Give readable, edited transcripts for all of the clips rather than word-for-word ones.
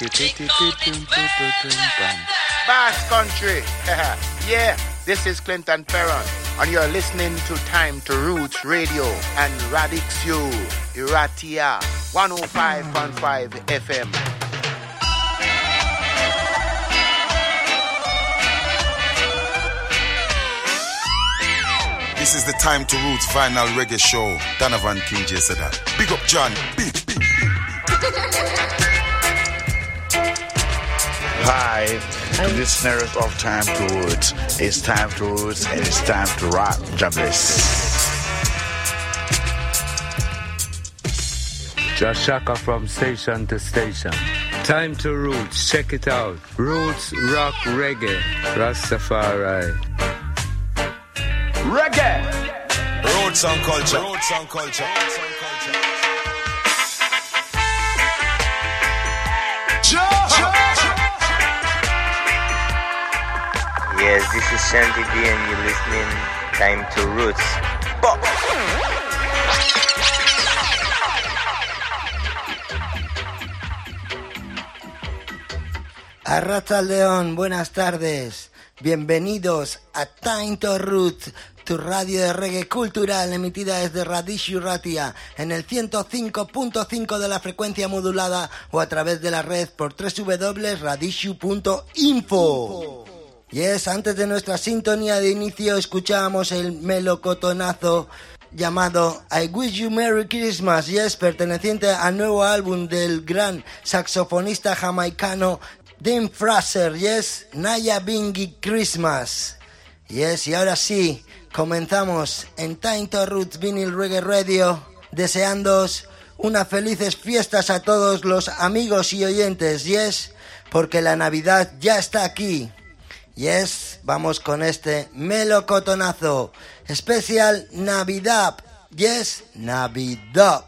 Bass Country. Yeah, this is Clinton Perron, and you're listening to Time to Roots Radio and Radix U, Iratia, 105.5 FM. This is the Time to Roots Vinyl Reggae Show. Donovan King J said that. Big up John. Big. Hi, listeners of Time to Roots. It's Time to Roots and it's time to rock. Jobless. Josh Shaka from station to station. Time to Roots. Check it out. Roots, rock, reggae. Rastafari. Reggae. Roots and culture. Roots and culture. Yes, this is Shanty D and you're listening Time to Roots. Arratsaldeon, buenas tardes. Bienvenidos a Time to Roots, tu radio de reggae cultural emitida desde Radix Iratia en el 105.5 de la frecuencia modulada o a través de la red por www.radixu.info. Yes, antes de nuestra sintonía de inicio escuchábamos el melocotonazo llamado I Wish You Merry Christmas, yes, perteneciente al nuevo álbum del gran saxofonista jamaicano Dean Fraser, yes, Naya Bingy Christmas. Yes, y ahora sí, comenzamos en Time to Roots Vinyl Reggae Radio, deseándoos unas felices fiestas a todos los amigos y oyentes, yes, porque la Navidad ya está aquí. Yes, vamos con este melocotonazo, especial Navidad, yes, Navidad.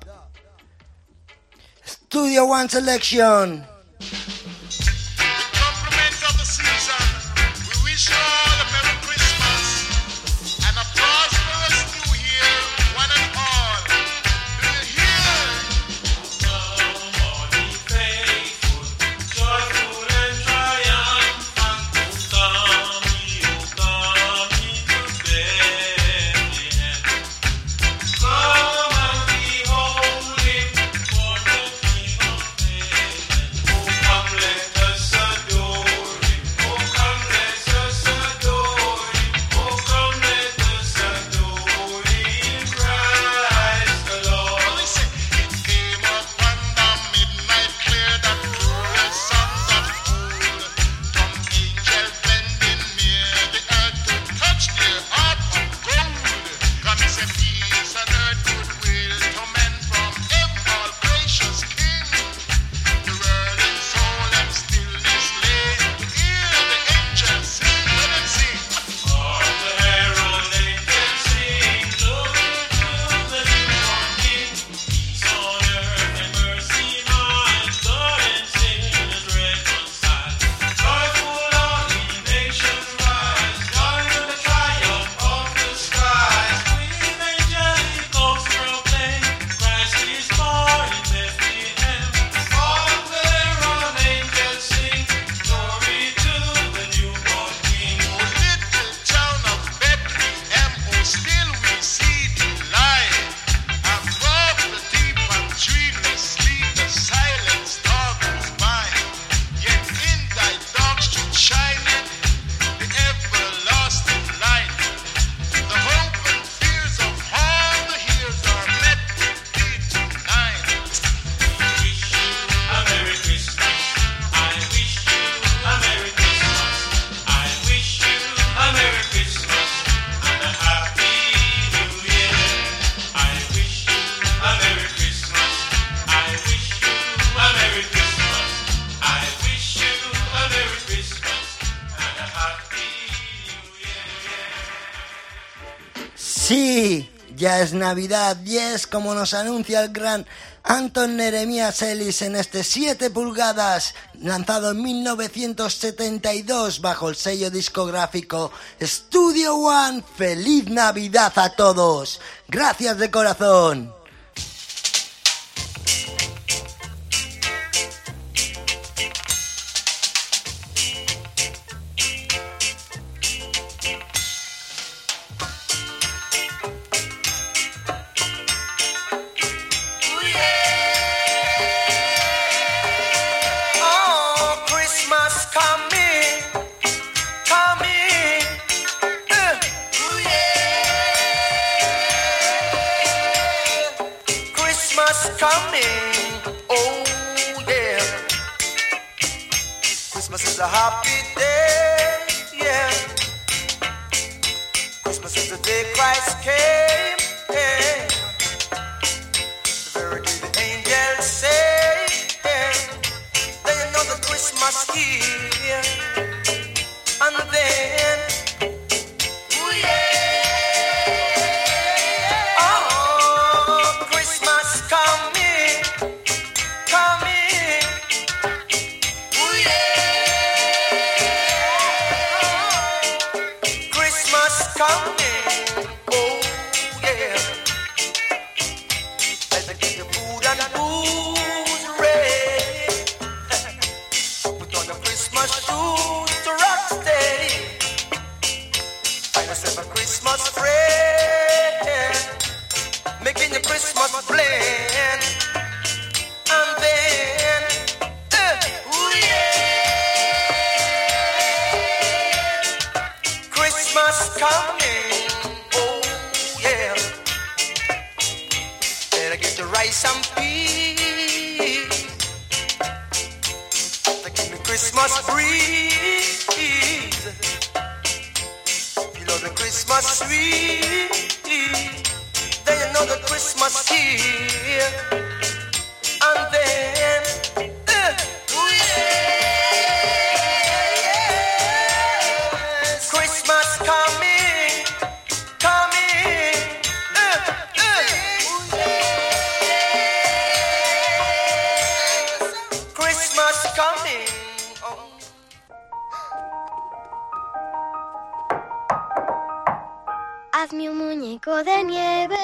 Studio One Selection. Sí, ya es Navidad, yes, como nos anuncia el gran Anton Neremías Ellis en este 7 pulgadas, lanzado en 1972 bajo el sello discográfico Studio One. ¡Feliz Navidad a todos! ¡Gracias de corazón! Christmas coming, oh yeah. Christmas is a happy day, yeah. Christmas is the day Christ came, yeah. The very day the angels say, yeah. Then you know the Christmas here, and then, oh yeah. Christmas friend, making the Christmas blend, and then, ooh yeah, Christmas coming, oh yeah. Better get the rice and peas, to give me Christmas breeze. The Christmas sweet, then you know the Christmas here, and then, ooh yeah, Christmas coming, coming, ooh yeah, Christmas coming. Hazme un muñeco de nieve.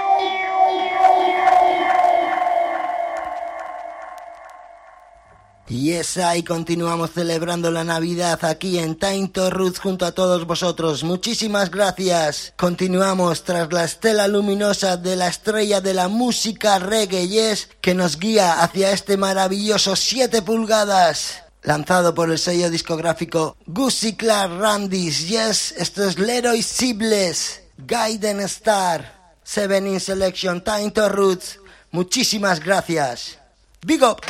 Y y continuamos celebrando la Navidad aquí en Time to Roots junto a todos vosotros. Muchísimas gracias. Continuamos tras la estela luminosa de la estrella de la música reggae, yes, que nos guía hacia este maravilloso 7 pulgadas. Lanzado por el sello discográfico Gussie Clark Randis, yes, esto es Leroy Sibbles. Guiding Star, 7-inch Selection, Time to Roots. Muchísimas gracias. Big up.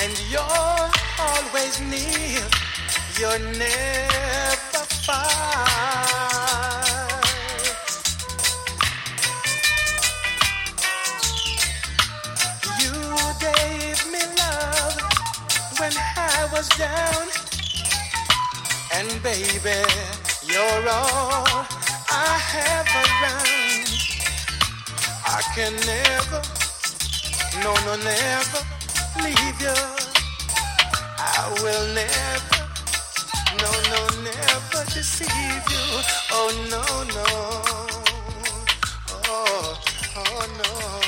and you're always near. You're never far. You gave me love when I was down, and baby, you're all I have around. I can never, no, never leave you. I will never, no, never deceive you. Oh, no, oh, no.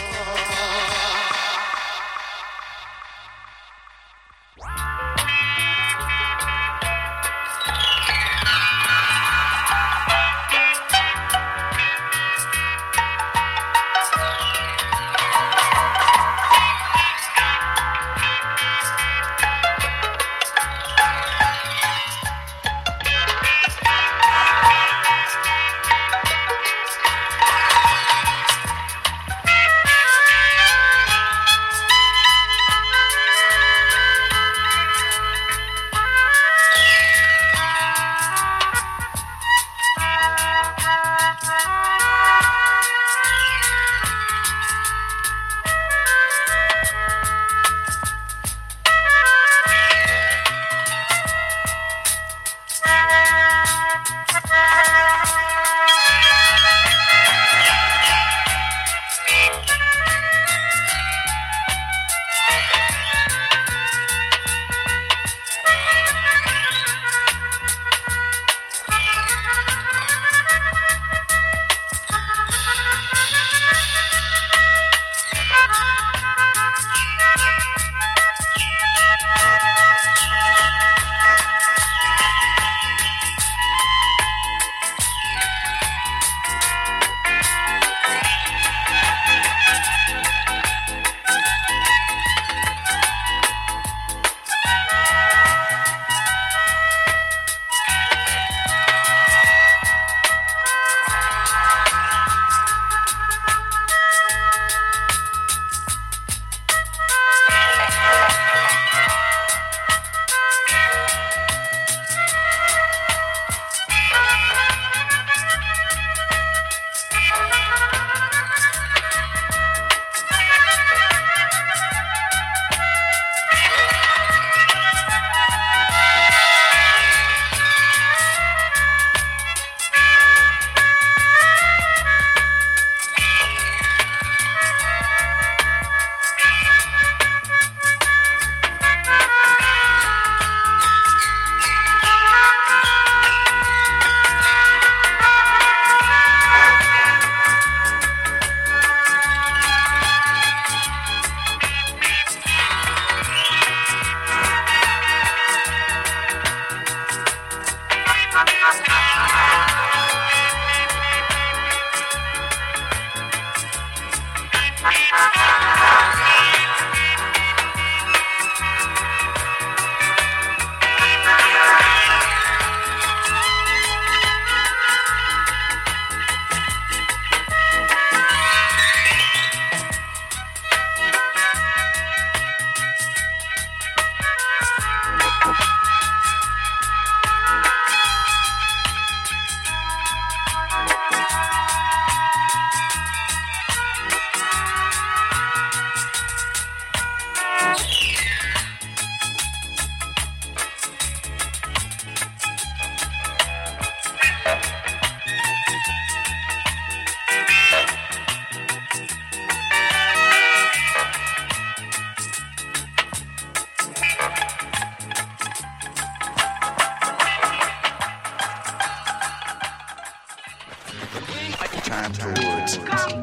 time towards.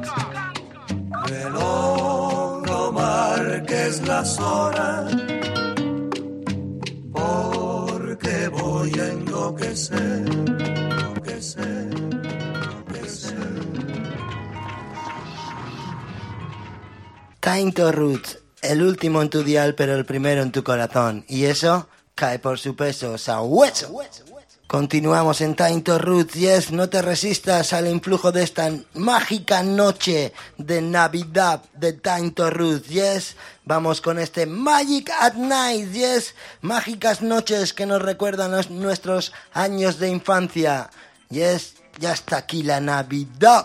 Reloj, no marques las horas, porque voy a enloquecer, enloquecer, enloquecer. Time to Roots, el último en tu dial, pero el primero en tu corazón. Y eso cae por su peso, sabueso. Continuamos en Time to Roots. Yes, no te resistas al influjo de esta mágica noche de Navidad de Time to Roots. Yes, vamos con este Magic at Night. Yes, mágicas noches que nos recuerdan nuestros años de infancia. Yes, ya está aquí la Navidad.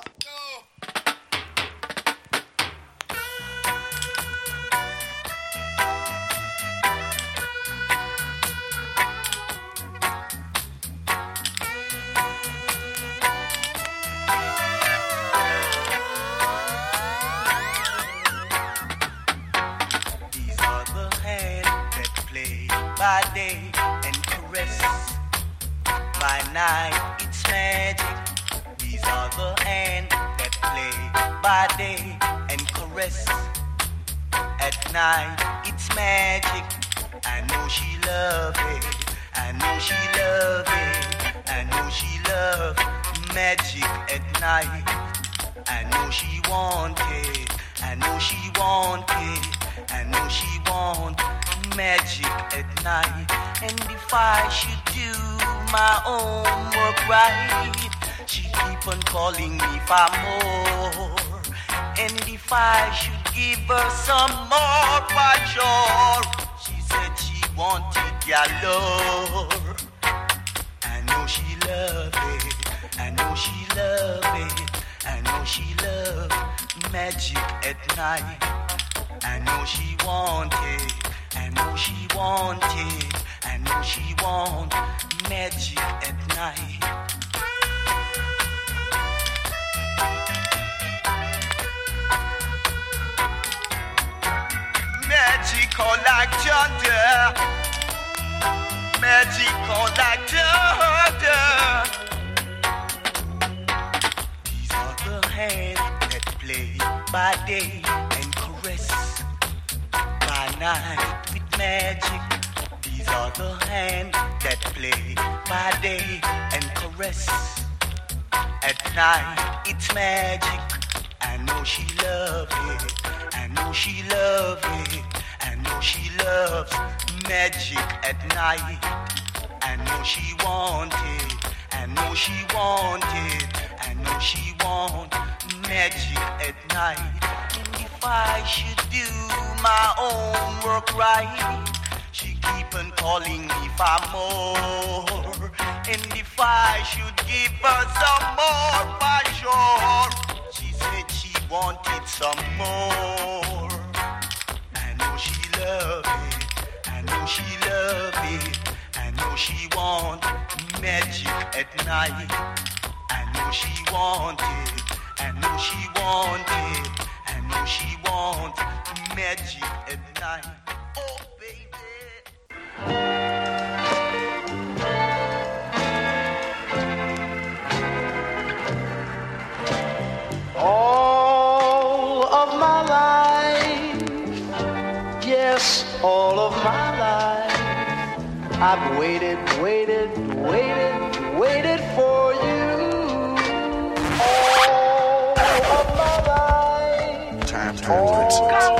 By day and caress, by night it's magic. These are the hands that play by day and caress. At night it's magic. I know she love it. I know she love it. I know she love magic at night. I know she want it. I know she want it. I know she want magic at night. And if I should do my homework right, she keep on calling me for more. And if I should give her some more for sure, she said she wanted galore. I know she love it. I know she love it. I know she love magic at night. I know she want it. I know she want it. I know she want magic at night. Magical like thunder. Magical like thunder. These are the hands that play by day and caress by night with magic. These are the hands that play by day and caress. At night it's magic. I know she love it. I know she love it. I know she loves magic at night. I know she want it. I know she want it. I know she want magic at night. And if I should do my homework right, she keep on calling me for more. And if I should give her some more for sure, she said she wanted some more. I know she love it. I know she love it. I know she want magic at night. I know she want it. I know she want it. I know she want magic at night. Oh, baby. All of my life, yes, all of my life, I've waited, waited, waited, waited for you. All of my life, Time to Roots.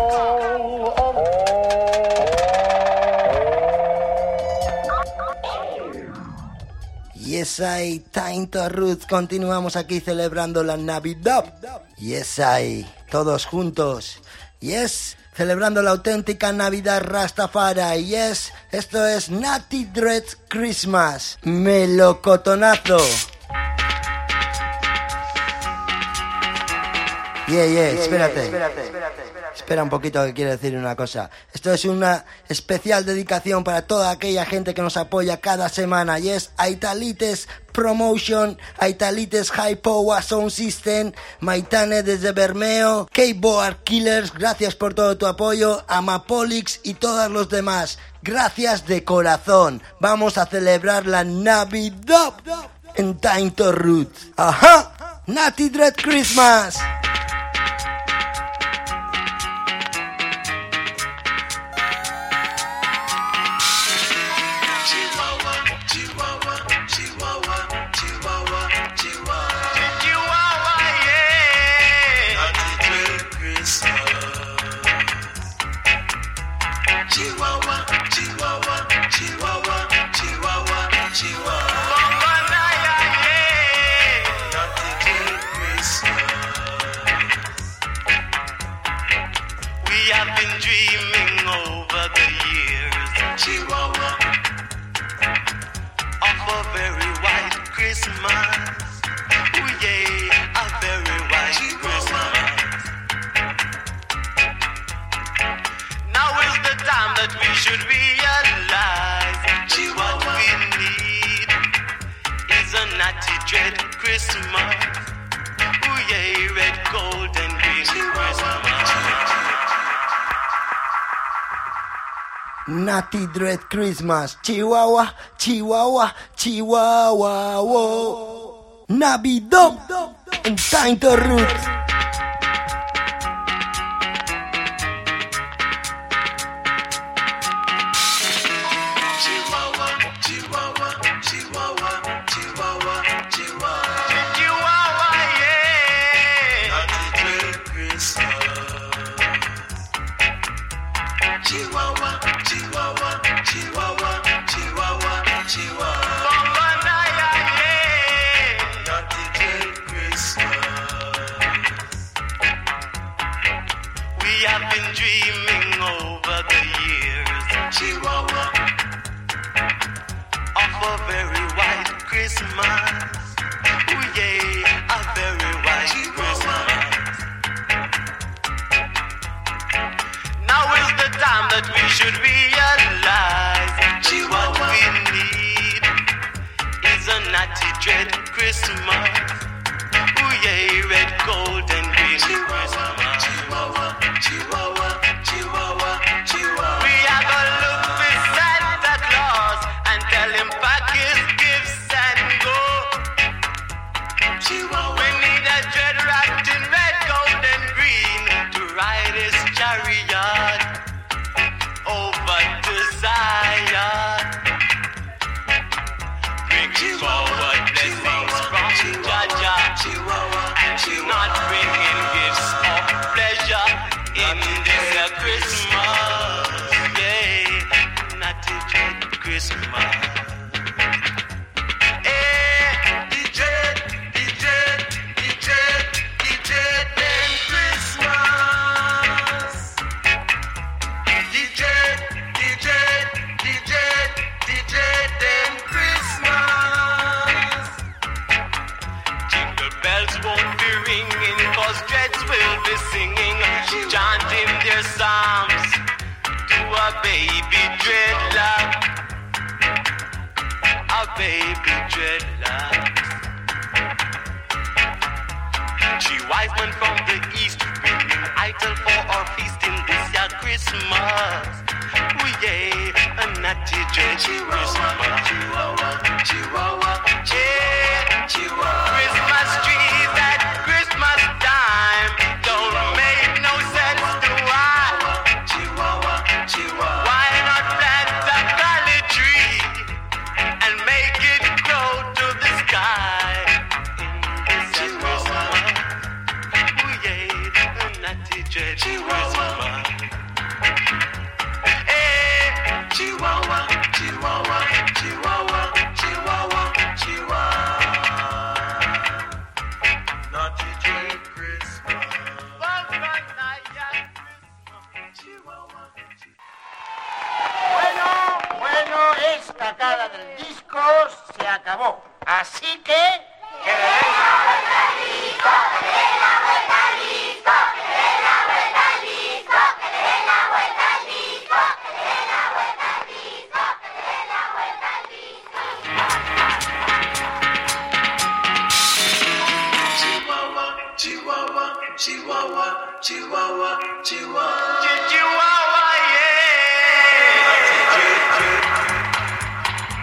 Yes, I, Time to Roots. Continuamos aquí celebrando la Navidad. Yes, I, todos juntos. Yes, celebrando la auténtica Navidad Rastafari. Yes, esto es Natty Dread Christmas. Melocotonazo. Espérate. Espera un poquito que quiero decir una cosa. Esto es una especial dedicación para toda aquella gente que nos apoya cada semana. Yes, Aitalites Promotion, Aitalites High Power Sound System, Maitane desde Bermeo, K-Board Killers, gracias por todo tu apoyo, Amapolix y todos los demás. Gracias de corazón. Vamos a celebrar la Navidad en Time to Roots. ¡Ajá! Natty Dread Christmas. Chihuahua, Chihuahua, Chihuahua, Chihuahua, Chihuahua. have been dreaming over the years, Chihuahua, of a very white Christmas. Oh yeah, a very white Christmas. Now is the time that we should realize what we need is a natty dread Christmas. Oh yeah, red, gold and green Christmas. Natty dread Christmas. Chihuahua, Chihuahua, Chihuahua, whoa. Navidad en Time to Roots.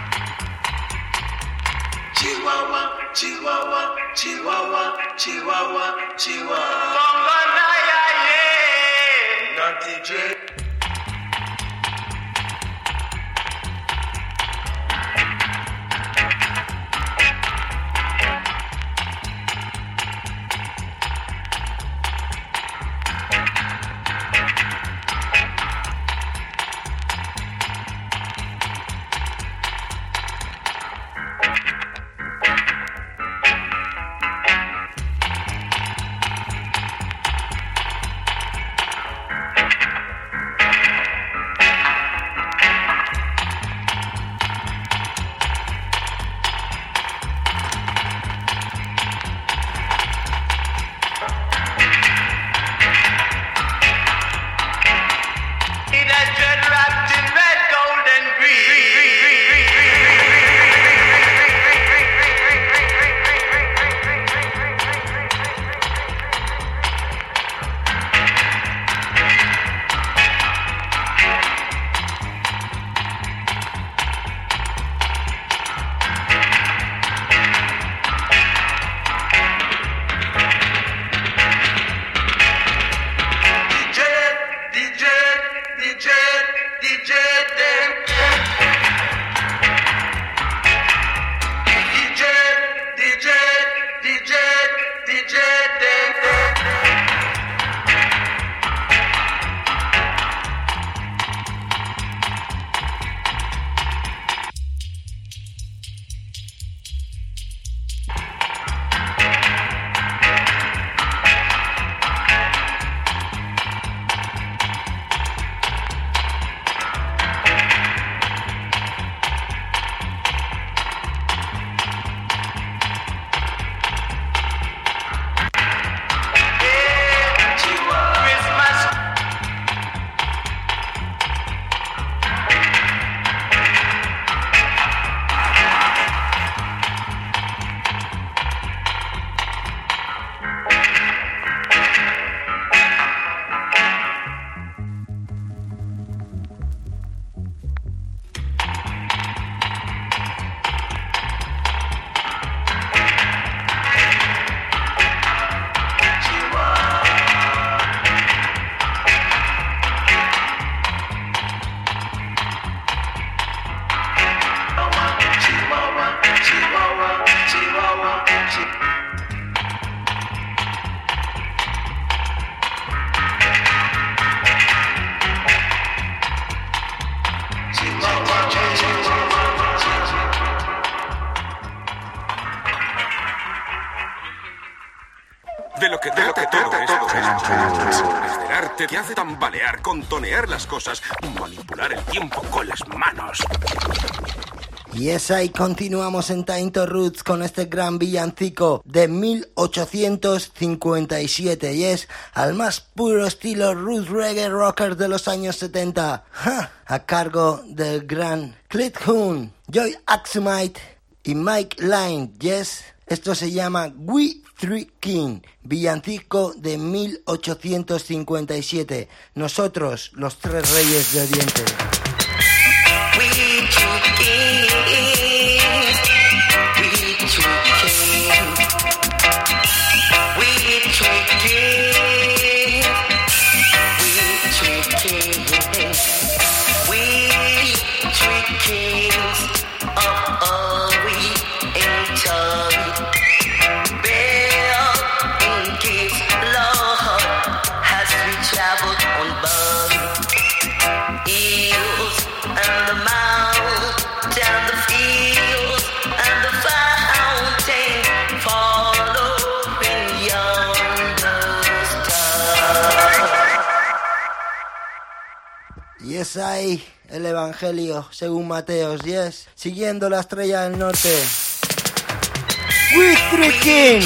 Chihuahua, Chihuahua, De lo que trata todo esto es del arte que hace tambalear, contonear las cosas, manipular el tiempo con las manos. Y es ahí, continuamos en Time to Roots con este gran villancico de 1857 y es al más puro estilo roots reggae rocker de los años 70, a cargo del gran Clit Huhn, Joy Axumite y Mike Line. Yes, esto se llama We Three King, villancico de 1857. Nosotros, los tres reyes de Oriente. We three kings, we three kings, we three kings, we three kings, we three kings of Oriental. Bear in His Lord as we traveled on board. Hills and the mountain, the fields and the fountain, following yonder star. Y es ahí el Evangelio según Mateos, yes, siguiendo la estrella del norte. We Three King.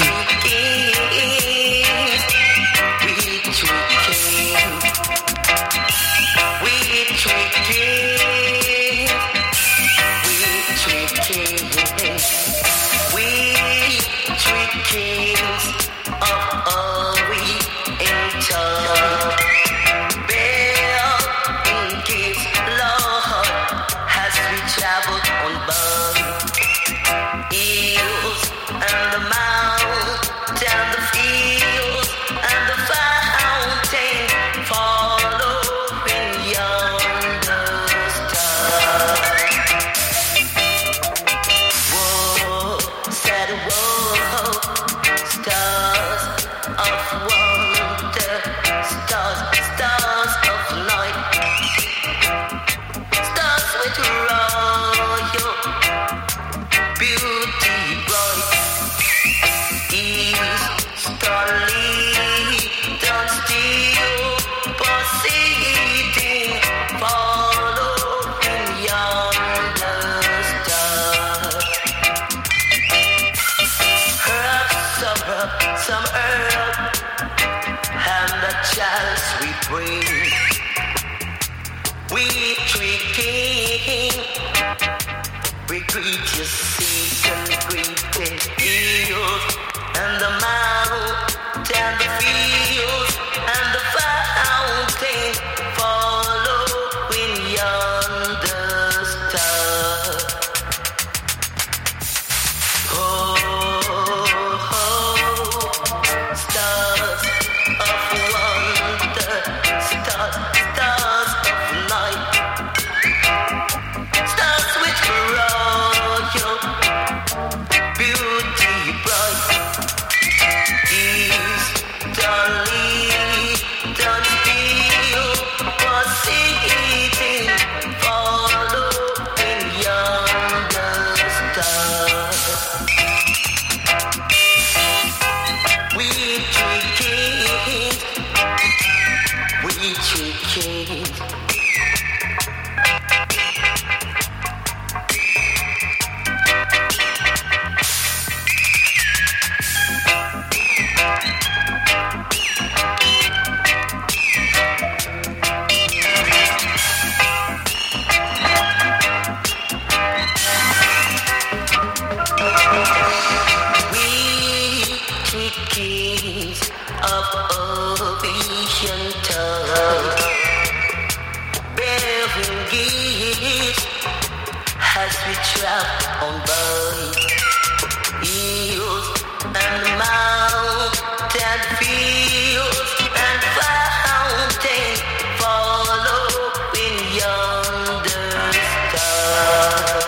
as we travel on by hills and mountain fields and fountain following yonder star.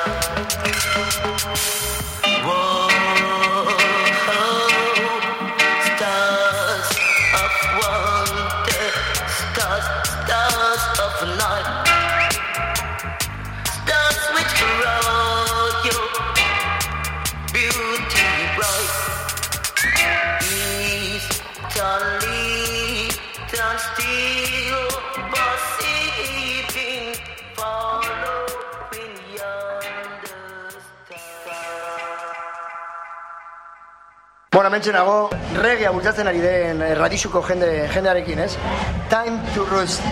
Whoa, stars of wonder, stars of night. Bueno, hementxe nago, reggaea bultzatzen ari den radixuko jendearekin, ez? Time to roots,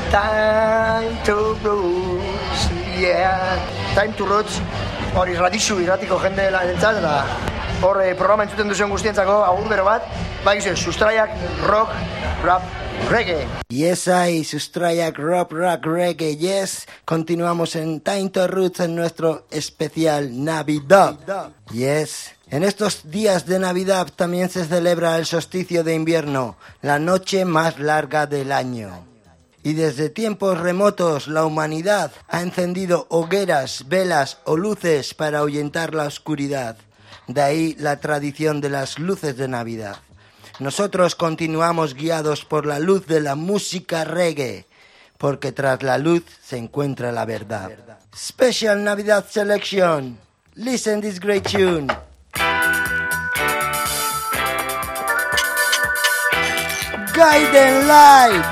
yeah. Time to roots, hori radixu irratiko jende lanentzat, eta hor programa entzuten duzuen guztientzako agundero bat, bai guzti, sustraiak, rock, rap, reggae. Yes, I, sustraiak, rock, reggae, yes. Continuamos en Time to Roots en nuestro especial Navidad. Yes. En estos días de Navidad también se celebra el solsticio de invierno, la noche más larga del año. Y desde tiempos remotos la humanidad ha encendido hogueras, velas o luces para ahuyentar la oscuridad. De ahí la tradición de las luces de Navidad. Nosotros continuamos guiados por la luz de la música reggae, porque tras la luz se encuentra la verdad. Special Navidad Selection. Listen this great tune. Guiding Light.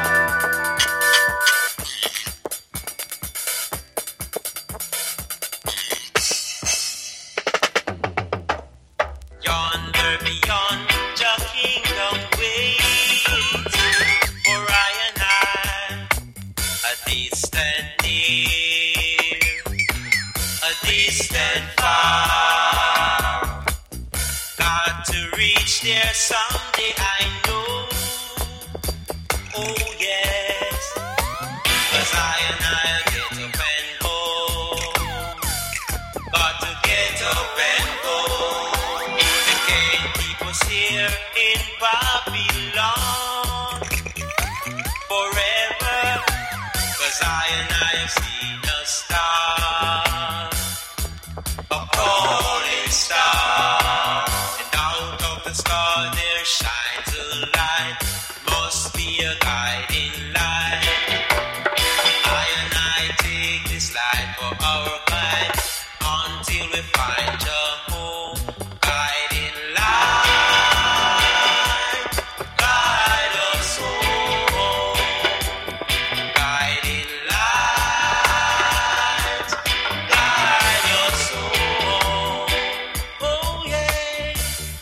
Yonder beyond the kingdom waits for I and I, a distant near, a distant far. Got to reach there someday, I know. Oh yes, 'cause I and I'll get up and go. Got to get up and go. They can't keep us here in Babylon forever. 'Cause I and I have seen a star, a falling star, and out of the star there shines a light. Must be a guiding light. I and I take this light for our guide until we find a home. Guiding light, guide us home. Guiding light, guide us home. Oh yeah.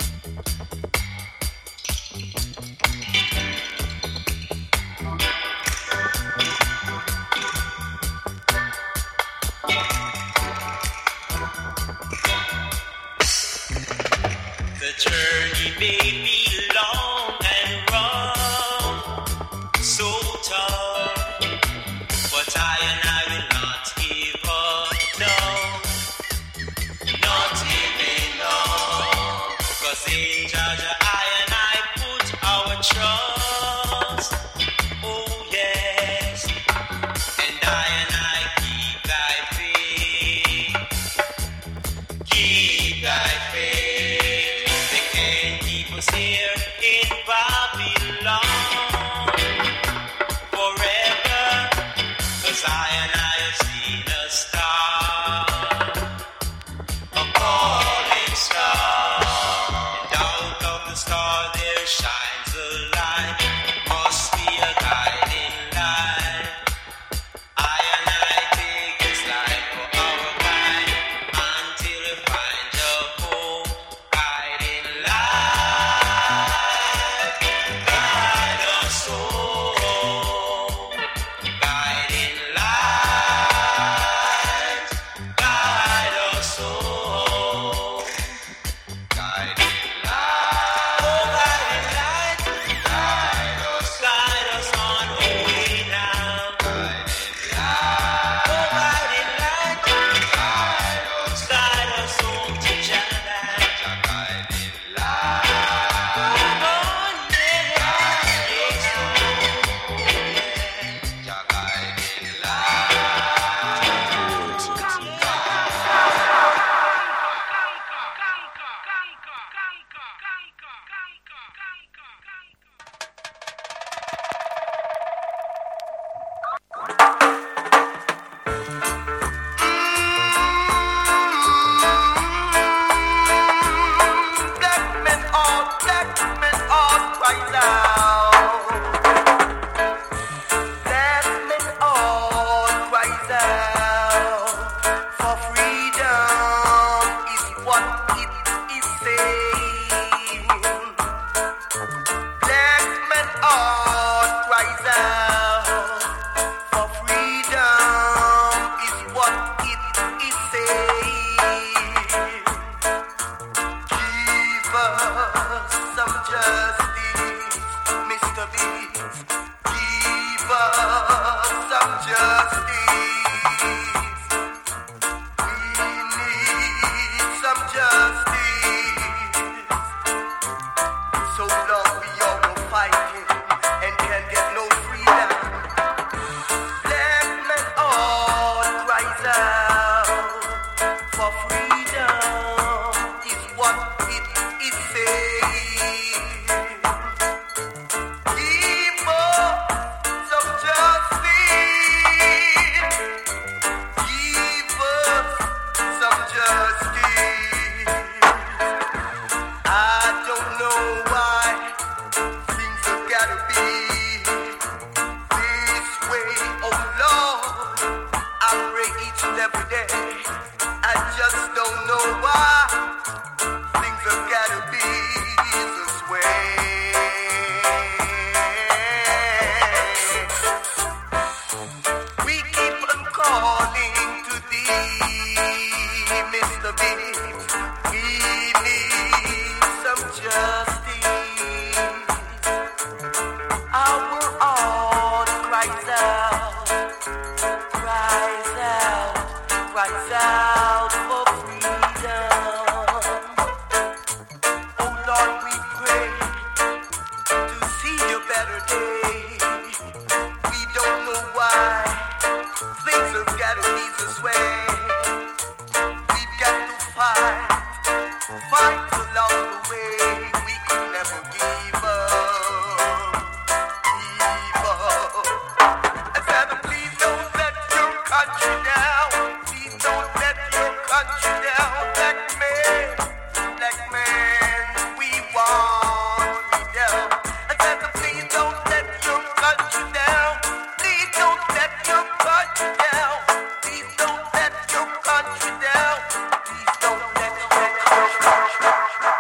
The journey may be long and rough, so tough, but I and I will not give up, no, not giving up, 'cause in Jaja I and I put our trust, oh yes, and I keep thy faith, keep thy faith. They can't keep us here in Babylon forever, 'cause I and I have seen a star, a falling star, and out of the star there shines a light. Must be a guiding light. I and I take this light for our guide until we find a home. Guiding light, guide us home. Guiding light, We keep on calling to thee, Mr. Big. We need some justice. Our heart cries out, cries out, cries out for freedom. Oh Lord, we pray to see a better day. We don't know why things have got to be this way. We've got to fight along the way. We could never give up. And Father, please don't let your country down. Please don't let your country down. Black man, we want freedom. And Father, please don't let your country down. Please don't let your country down. Please don't let your country down. Please don't let your country down.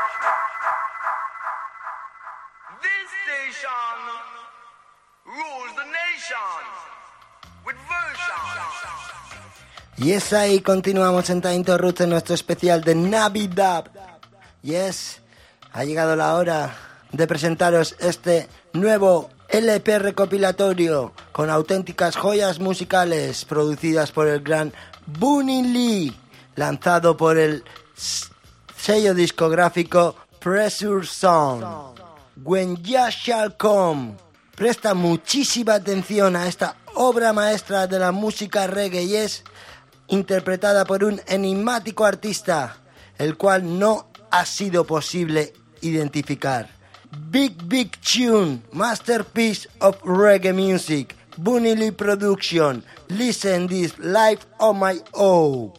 This station rules the nation with version. Yes, ahí continuamos en Time to Roots en nuestro especial de Navidad. Yes, ha llegado la hora de presentaros este nuevo LP recopilatorio con auténticas joyas musicales producidas por el gran Bunny Lee, lanzado por el sello discográfico Pressure Sound. When Ya Shall Come. Presta muchísima atención a esta obra maestra de la música reggae y es interpretada por un enigmático artista, el cual no ha sido posible identificar. Big Tune, masterpiece of reggae music, Bunny Lee production. Listen this live on my own.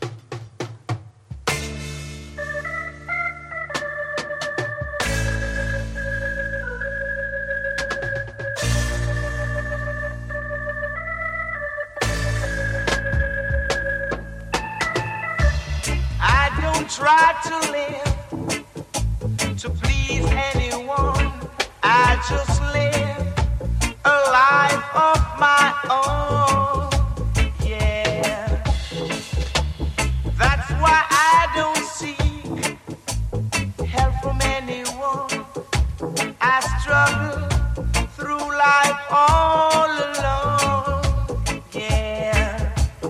Try to live to please anyone. I just live a life of my own. Yeah, that's why I don't seek help from anyone. I struggle through life all alone. Yeah,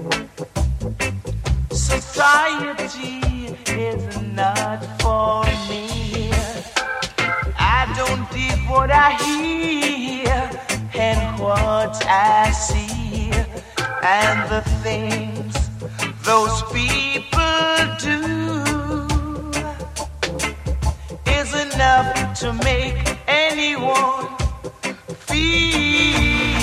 society is not for me. I don't dig what I hear and what I see, and the things those people do is enough to make anyone feel.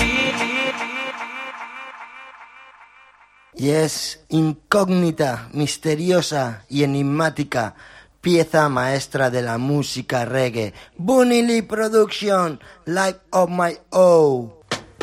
Yes, incógnita, misteriosa y enigmática, pieza maestra de la música reggae. Bunny Lee Production, Life of My Own.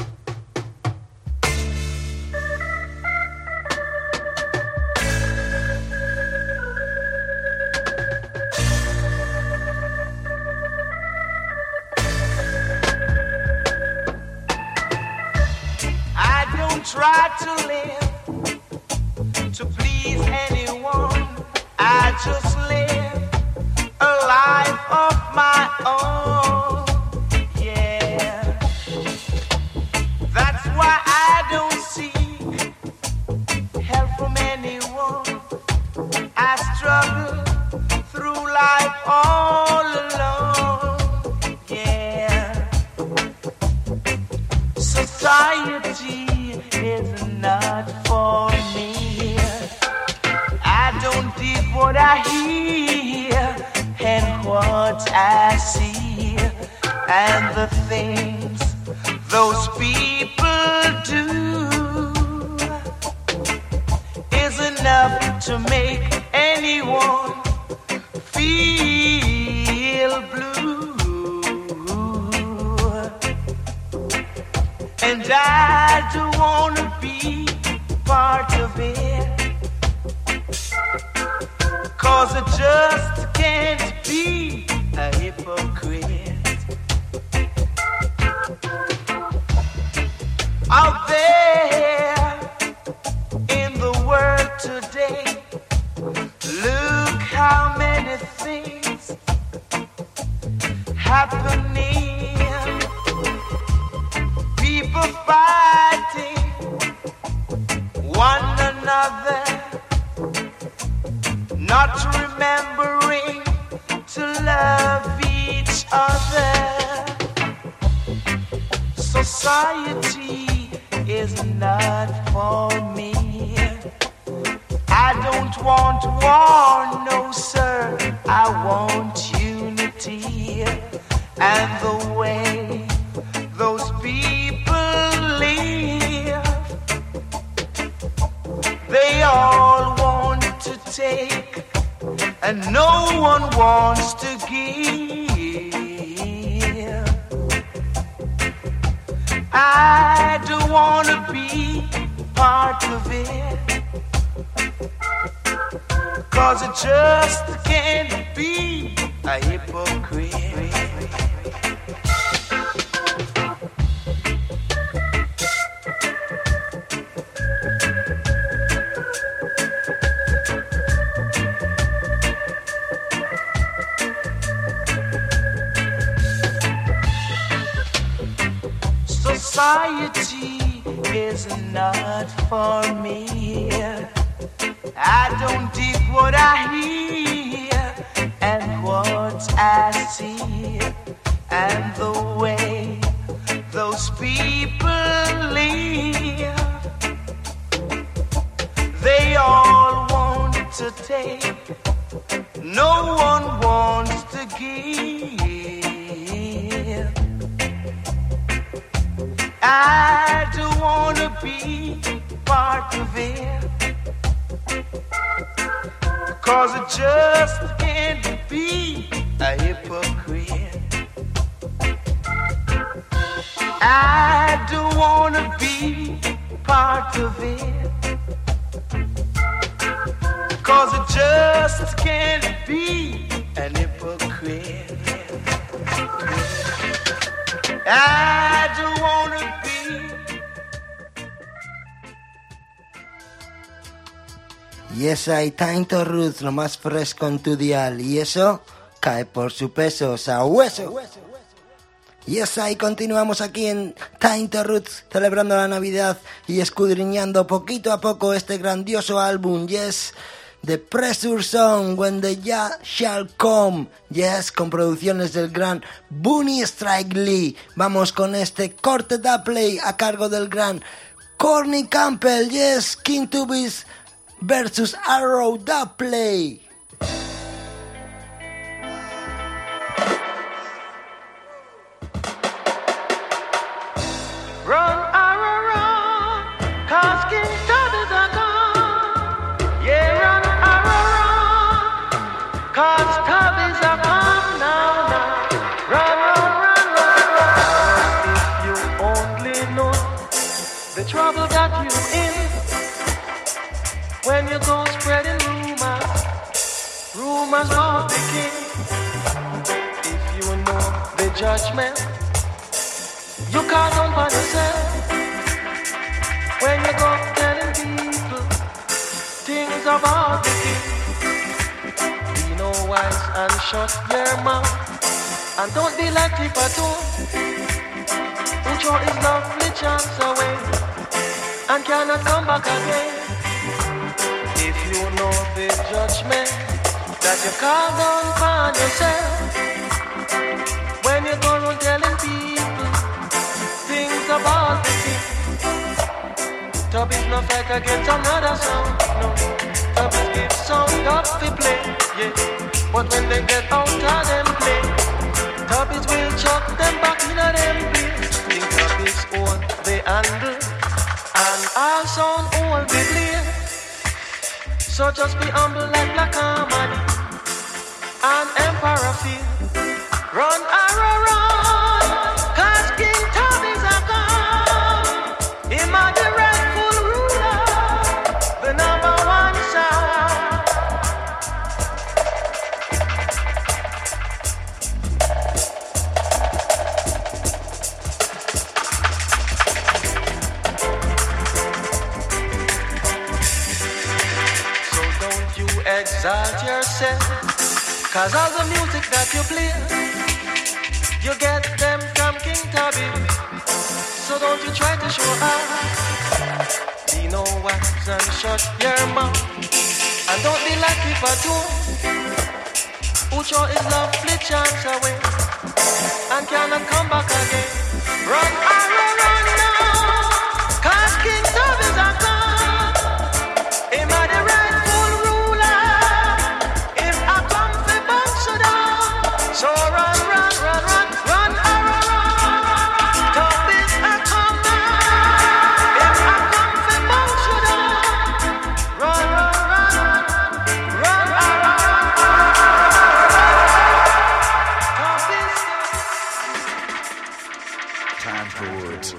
I don't try to live to please anyone. I just live a life of my own. Yeah, that's why I don't seek help from anyone. I struggle through life all alone. Yeah, society is not for me. I don't dig what I hear and what I see, and the things those people do is enough to make anyone feel blue. And I don't wanna be part of it, 'cause I just can't be a hypocrite. Out there another, not remembering to love each other. Society is not for me. I don't want war, no sir, I want unity. And the way those people live, they all want to take and no one wants to give. I don't want to be part of it, 'cause it just can't be a hypocrite. Society is not for me. I don't dig what I hear and what I see, and the way those people live. They all want to take, no one wants to give. I don't want to be part of it, 'cause it just can't be a hypocrite. I don't want to be part of it, 'cause it just can't be an hypocrite. I don't want to be. Yes, hay Time to Roots, lo más fresco en tu dial. Y eso cae por su peso, sabueso. Yes, ahí continuamos aquí en Time to Roots, celebrando la Navidad y escudriñando poquito a poco este grandioso álbum. Yes, The Pressure Song, When the Ya Shall Come. Yes, con producciones del gran Bunny Strike Lee. Vamos con este corte da play a cargo del gran Corny Campbell. Yes, King Tubis versus Arrow da play. Run, Arrow, run, 'cause King Tubby's a gone. Yeah, run, Arrow, run, 'cause Tubby's a gone now, now. Run, run, run, run, run. If you only know the trouble that you're in, when you go spreading rumors of the king. If you know the judgment you can't on by yourself, when you go telling people things about the king. Be no wise and shut your mouth, and don't be like Tippertoe, who throw his lovely chance away and cannot come back again. If you know the judgment that you can't on by yourself, when you go around telling people things about the king. Tubby's no fight against another sound, no. Tubby's give sound up to play, yeah. But when they get out of them play, Tubby's will chuck them back in a them place. Think Tubby's own they handle, and all sound all they play. So just be humble like Black Harmony and Emperor Phil. Run, Arrow, run, 'cause King Tubby's a gone. Him a the rightful ruler, the number one sound. So don't you exalt yourself, 'cause all the music that you play, you get them from King Tubby. So don't you try to show off. Be see no wax and shut your mouth. And don't be like people do, who throw his lovely chance away and cannot come back again. Run, arrow, run now, 'cause King Tub is a God. Him a the rightful ruler. Him a come fi bounce you down. So run, run, run, run, run, arrow, run. Tub is a come now. Him a come fi bounce you down. Run, run, run, run, arrow, run. Time for words.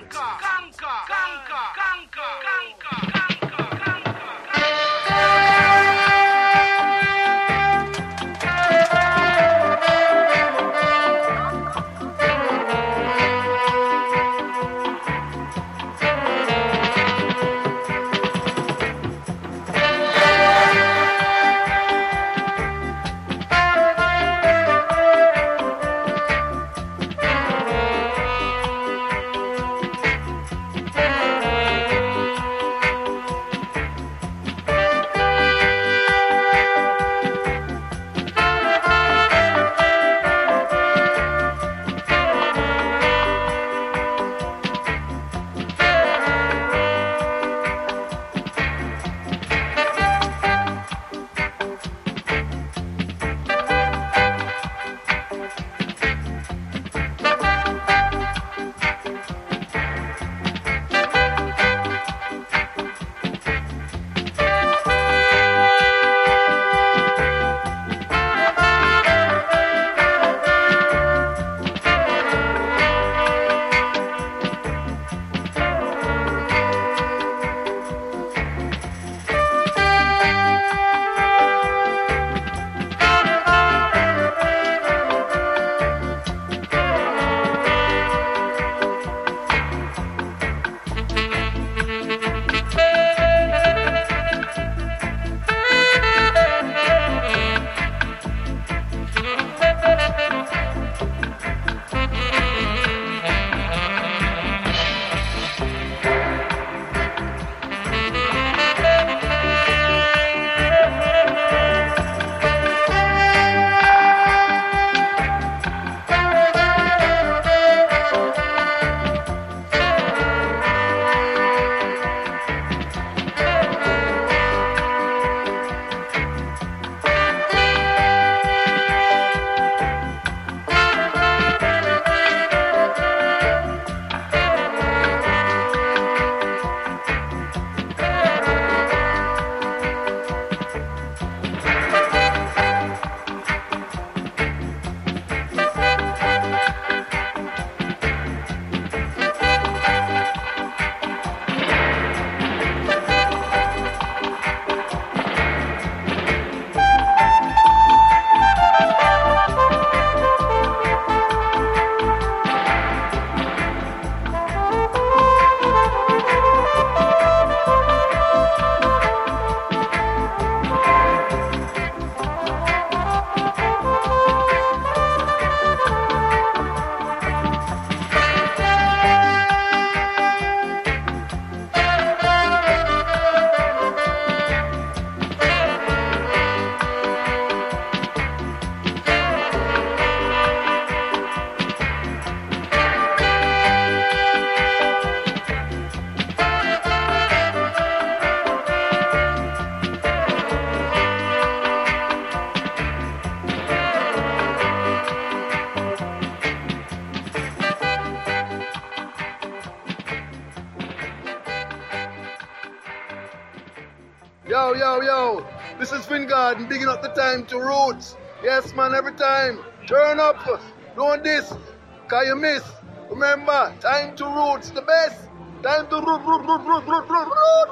Yo, yo, yo, this is Fingarden, bigging up the time to roots. Yes, man, every time. Turn up, doing this, cause you miss. Remember, time to roots, the best. Time to root.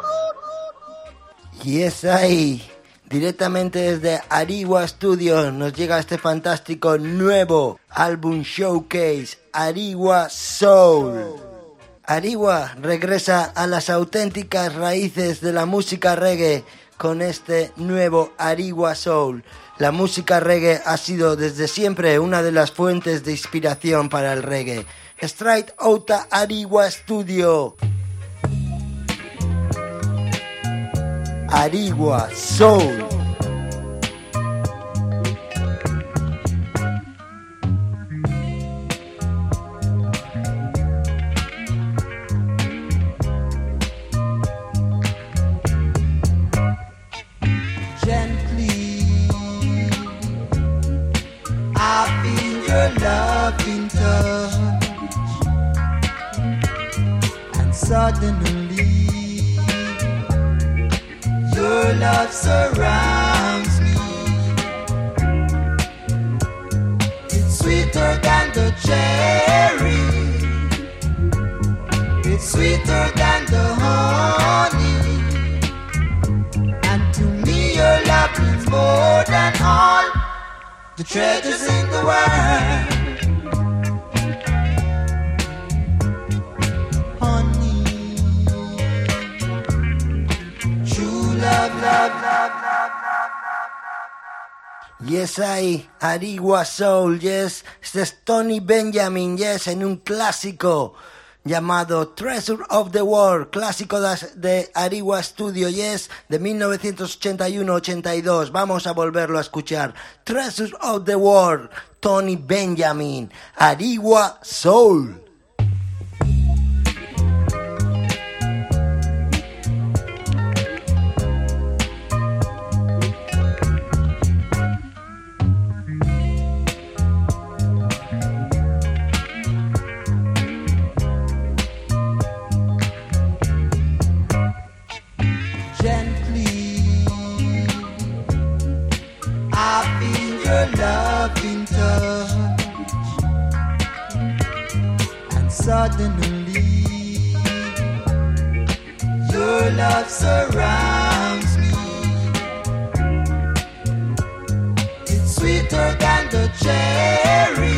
Yes, ahí. Directamente desde Ariwa Studios nos llega este fantástico nuevo álbum showcase, Ariwa Soul. Ariwa regresa a las auténticas raíces de la música reggae con este nuevo Ariwa Soul. La música reggae ha sido desde siempre una de las fuentes de inspiración para el reggae. Straight Outta Ariwa Studio. Arigua Soul. Suddenly, your love surrounds me. It's sweeter than the cherry. It's sweeter than the honey. And to me, your love means more than all the treasures in the world. Yes, Arigua Soul, yes, este es Tony Benjamin, yes, en un clásico llamado Treasure of the World, clásico de Arigua Studio, yes, de 1981-82, vamos a volverlo a escuchar, Treasure of the World, Tony Benjamin, Arigua Soul. Loving touch, and suddenly your love surrounds me. It's sweeter than the cherry.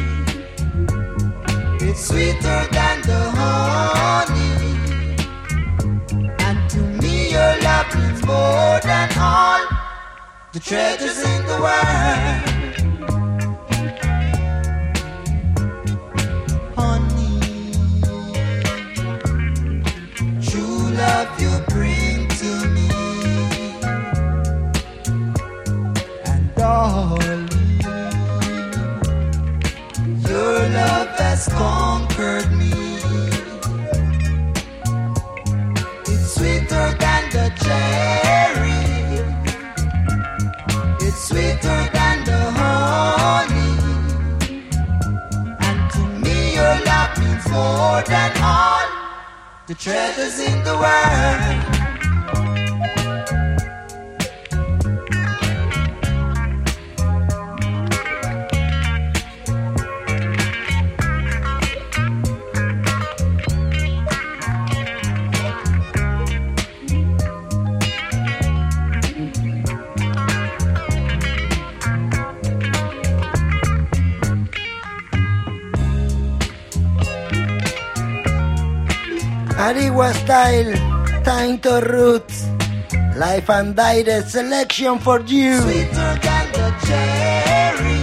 It's sweeter than the honey. And to me your love means more than all the treasures in the world. Honey, true love you bring to me. And darling, your love has conquered me. It's sweeter than the cherry. It's sweeter than the honey. And to me your love means more than all the treasures in the world. Arigua Style, Time to Roots, Life and Direct selection for you. Sweeter than the cherry.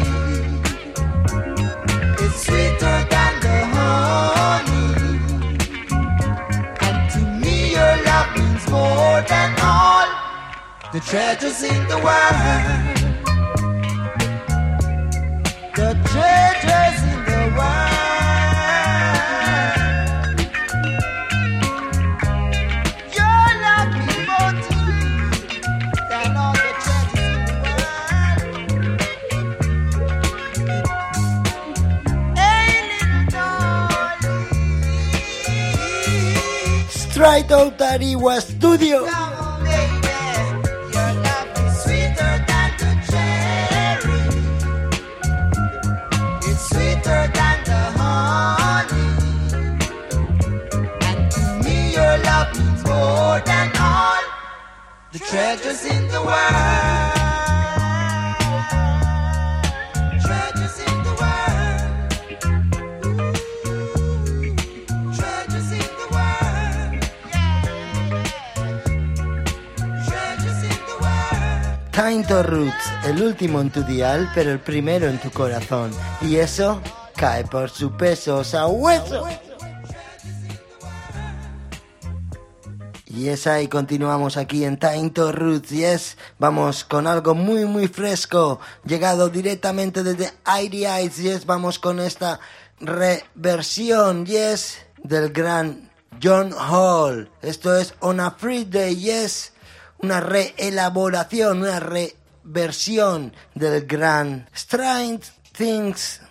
It's sweeter than the honey. And to me your love means more than all the treasures in the world. The treasures in the world. Straight out Arigua Studio. More than all the treasures in the world. Treasures in the world. Treasures in the world. Treasures in the world. Time to Roots, el último en tu dial, pero el primero en tu corazón. Y eso cae por su peso, sabueso. Yes, ahí continuamos aquí en Time to Roots. Yes, vamos con algo muy muy fresco, llegado directamente desde ID Eyes. Yes, vamos con esta reversión, yes, del gran John Hall. Esto es On a Free Day, yes, una reelaboración, una reversión del gran Strange Things.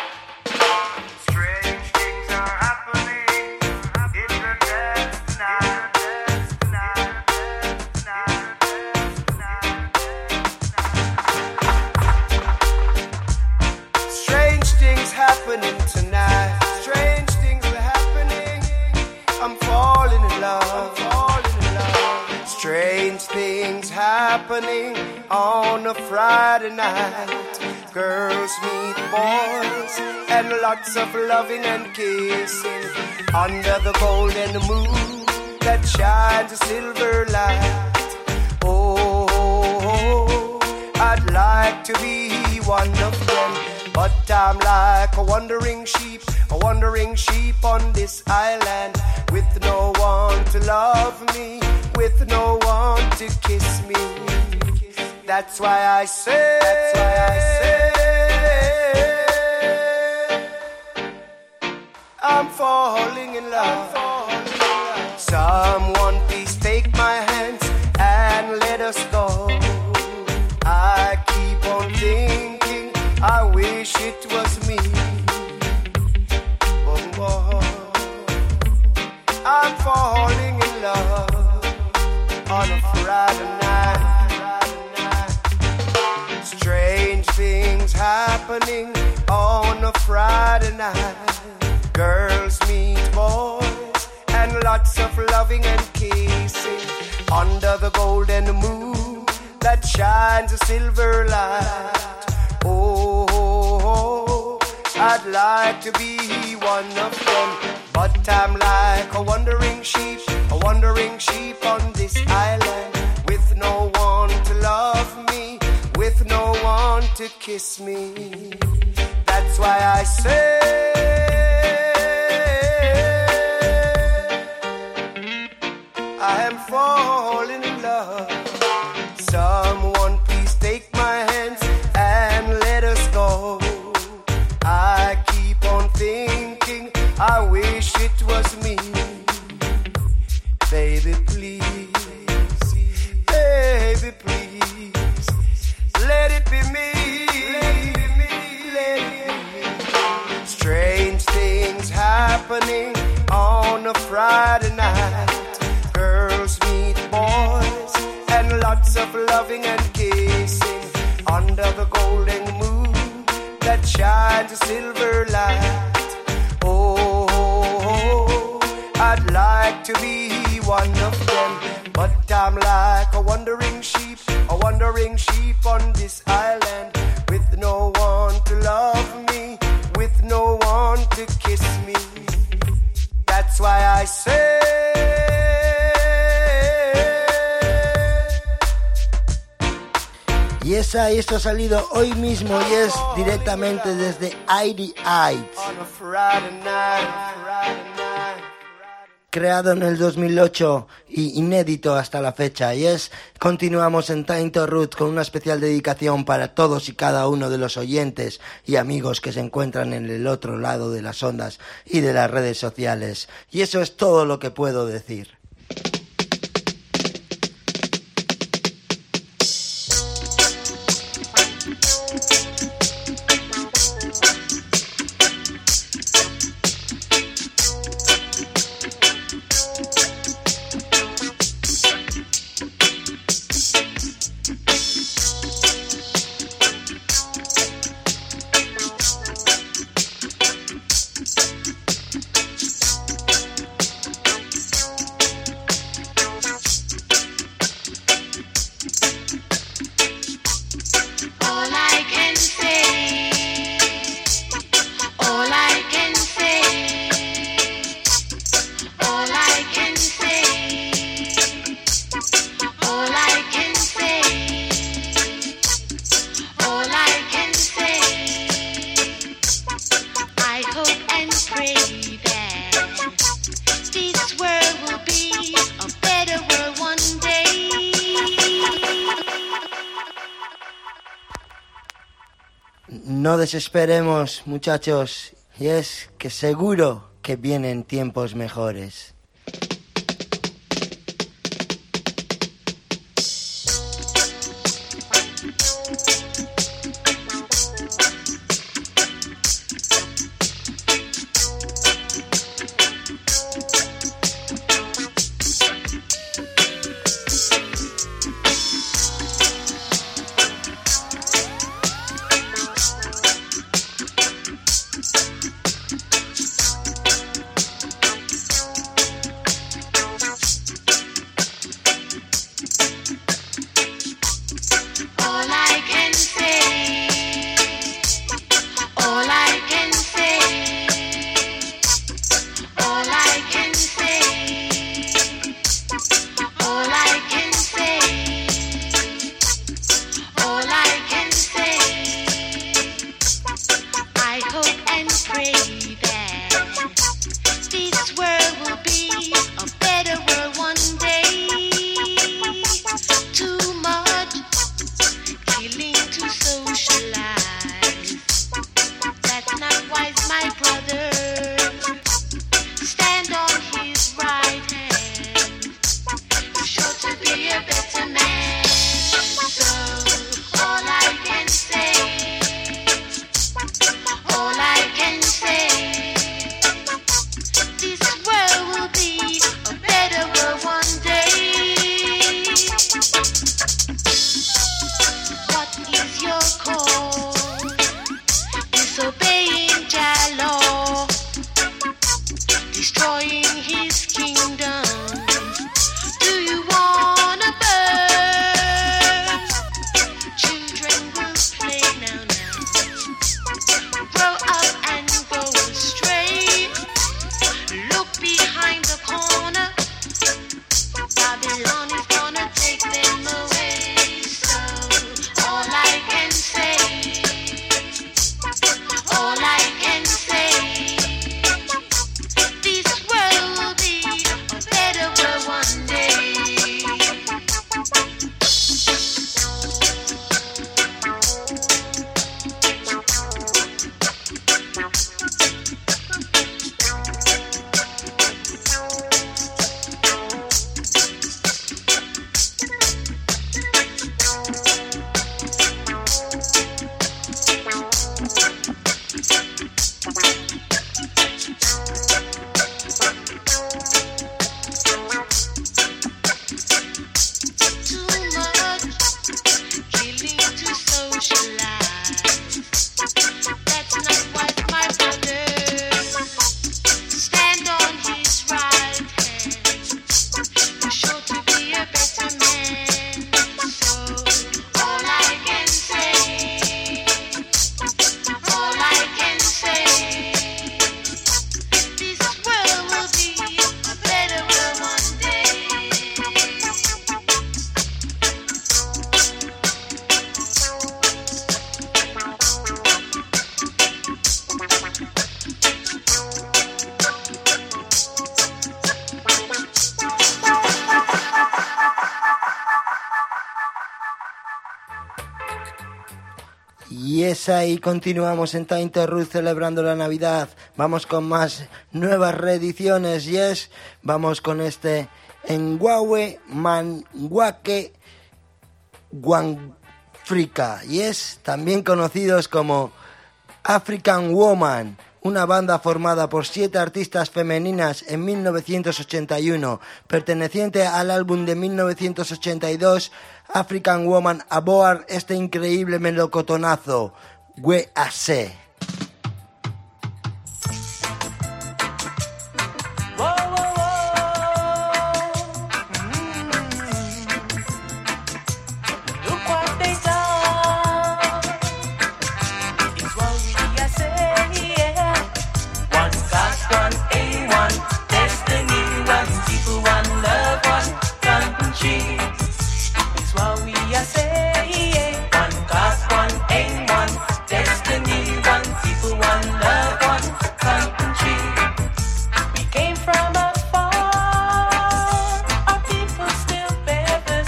Happening tonight, strange things are happening. I'm falling in love, Strange things happening on a Friday night. Girls meet boys and lots of loving and kissing under the golden moon that shines a silver light. Oh, I'd like to be one of them, but I'm like a wandering sheep on this island, with no one to love me, with no one to kiss me. That's why I say, I'm falling in love. Someone please take my hands and let us go. I keep on thinking, I wish it was me. Oh, I'm falling in love on a Friday night. Strange things happening on a Friday night. Girls meet boys and lots of loving and kissing under the golden moon that shines a silver light. Oh, I'd like to be one of them, but I'm like a wandering sheep on this island, with no one to love me, with no one to kiss me. That's why I say, I am falling in love. Someone please take my hands and let us go. I keep on thinking, I wish it was me. Baby please, baby please, let it be me, let it be me. Strange things happening on a Friday night. Girls meet boys and lots of loving and kissing under the golden moon that shines a silver light. Oh, I'd like to be one of them, but I'm like a wandering sheep on this island, with no one to love me, with no one to kiss me. That's why I say, y esto ha salido hoy mismo y es directamente desde ID Heights, creado en el 2008 y inédito hasta la fecha. Y continuamos en Time to Roots con una especial dedicación para todos y cada uno de los oyentes y amigos que se encuentran en el otro lado de las ondas y de las redes sociales. Y eso es todo lo que puedo decir. No desesperemos, muchachos, y es que seguro que vienen tiempos mejores. Y es ahí, continuamos en Time to Root celebrando la Navidad. Vamos con más nuevas reediciones. Yes, vamos con este Ngwawe Manwake Gwanfrika. Yes, también conocidos como African Woman. Una banda formada por 7 artistas femeninas en 1981, perteneciente al álbum de 1982, African Woman Aboard, este increíble melocotonazo, We Ase.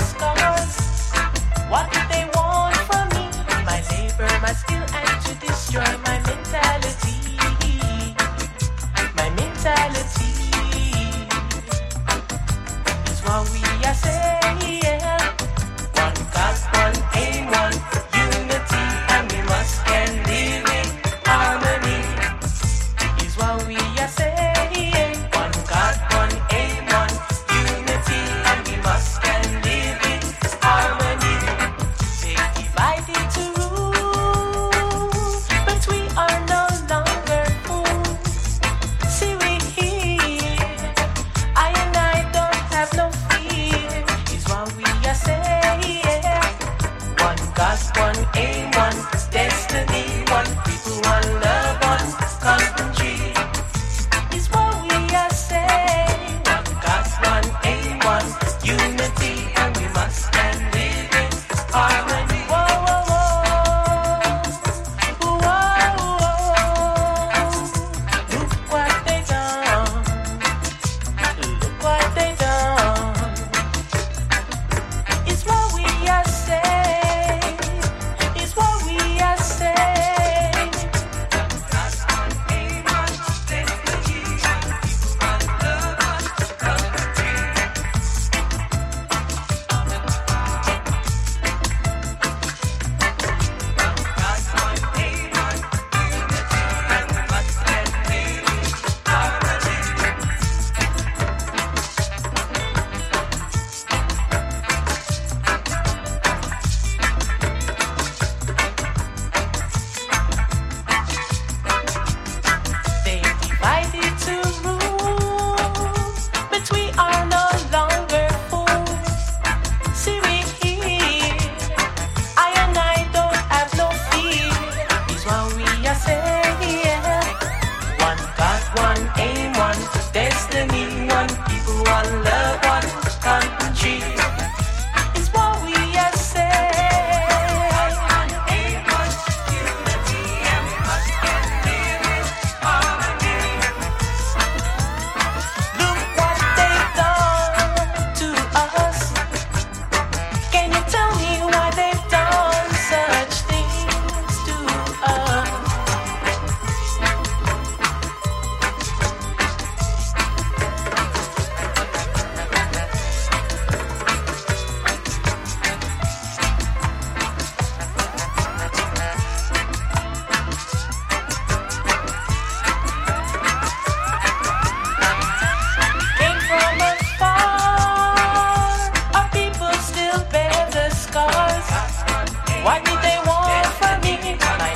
Destroy What did they want from me? My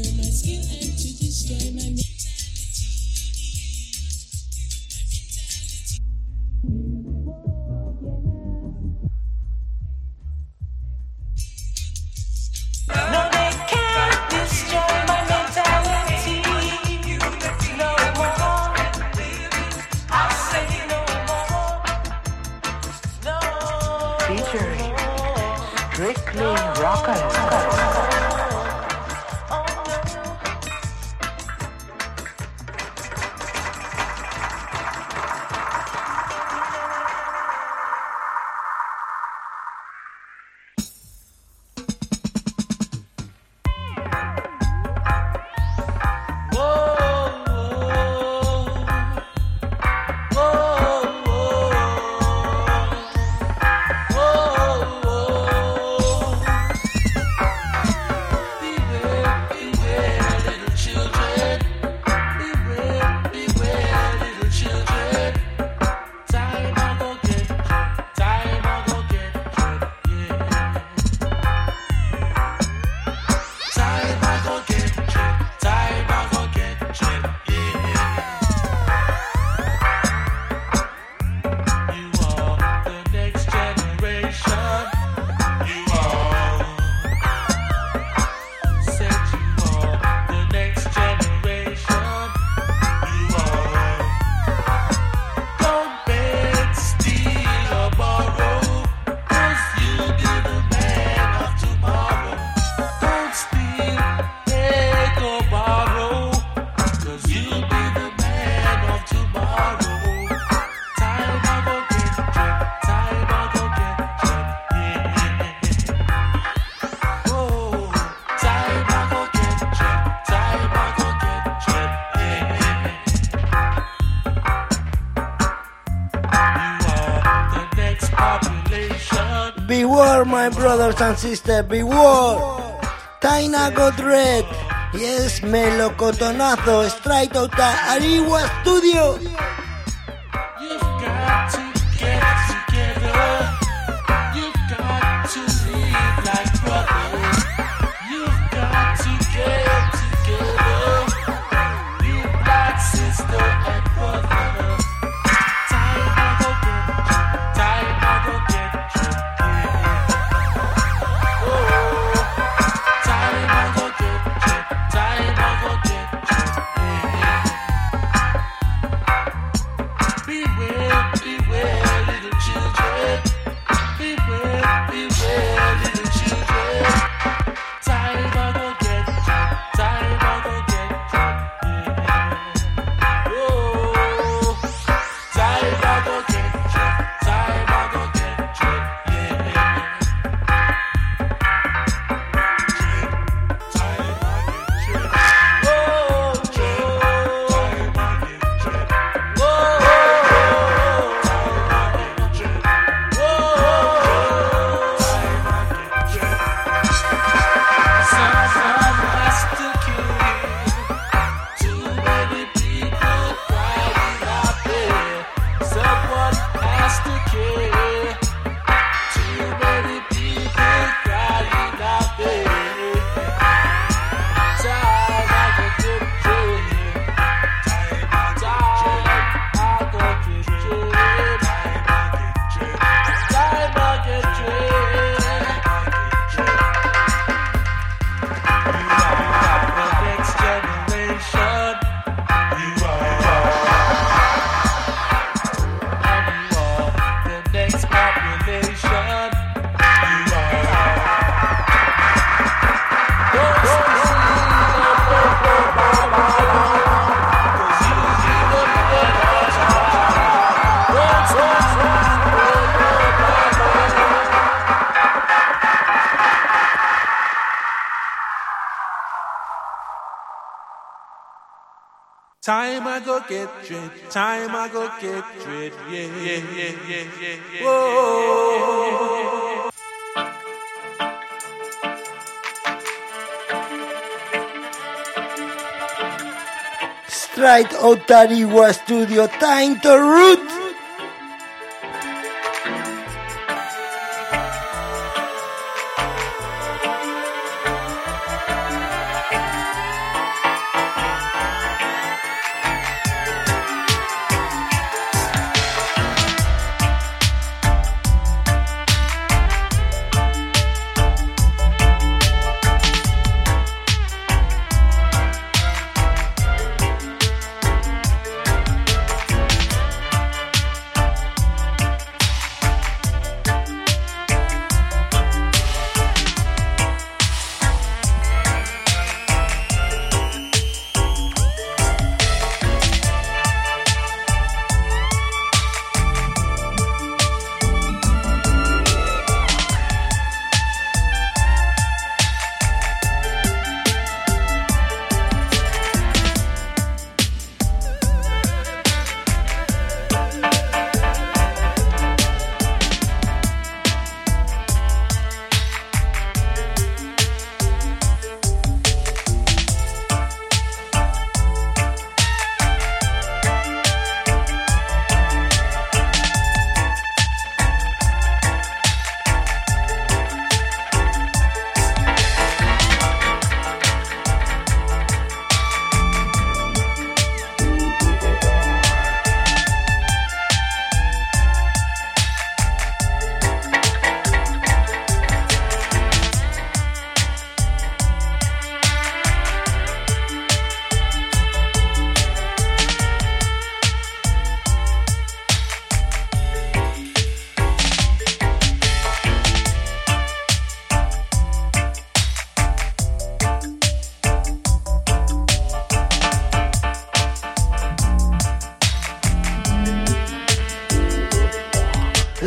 no, they can't destroy my mentality. No more. I say no more. No. Featuring Strictly Rockers. Beware, my brothers and sisters, beware. Taina got red. Yes, melocotonazo, straight out of Ariwa Studio. You've got to get together. You've got to live like brothers. You've got to get together. You black sister and brother. Time I go get you. Time I go get you. Yeah. Oh, time I go get you. Time I go get you. Yeah. Beware, beware, little children. Beware, beware, little children. Time I go get you. Time I go get you. Yeah. Oh, time I go get you. Time I go get you. Yeah. Time I get you. Oh, time I get you. Someone has to kill you. Too many people crying out there. Someone has to kill. Too many people crying out there. Time I go get you. Time I go get you. Time I get you. The next generation. You are the next population. You Time I go get dread, time I go get dread, yeah. Whoa. Straight out Ariwa Studio, time to root.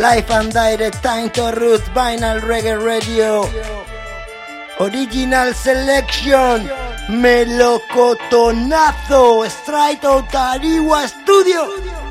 Live and direct, Time to Roots, Vinyl Reggae Radio. Original selection, Melocotonazo, straight out Ariwa Studio.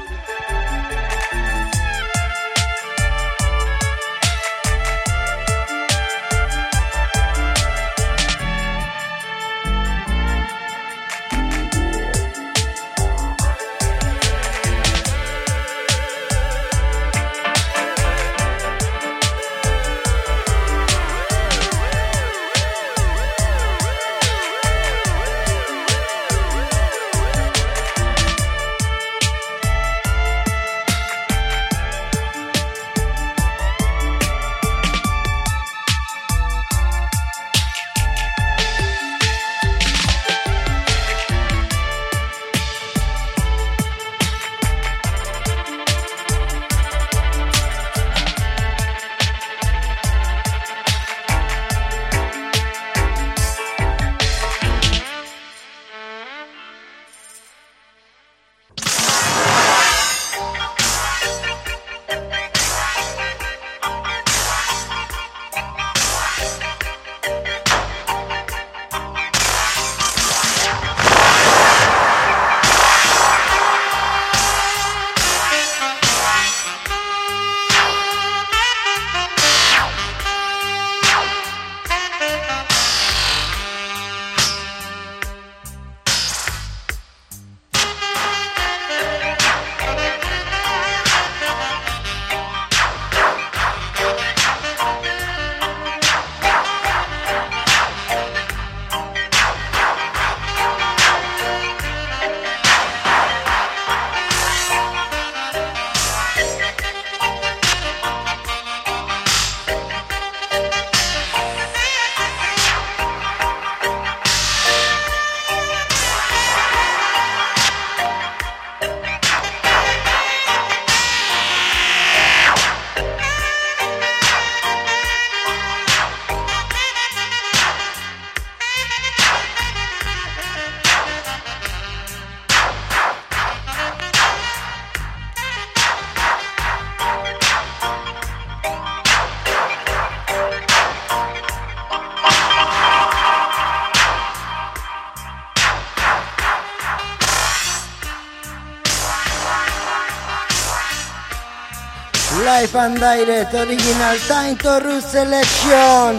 Live and direct, original Time to Roots selection.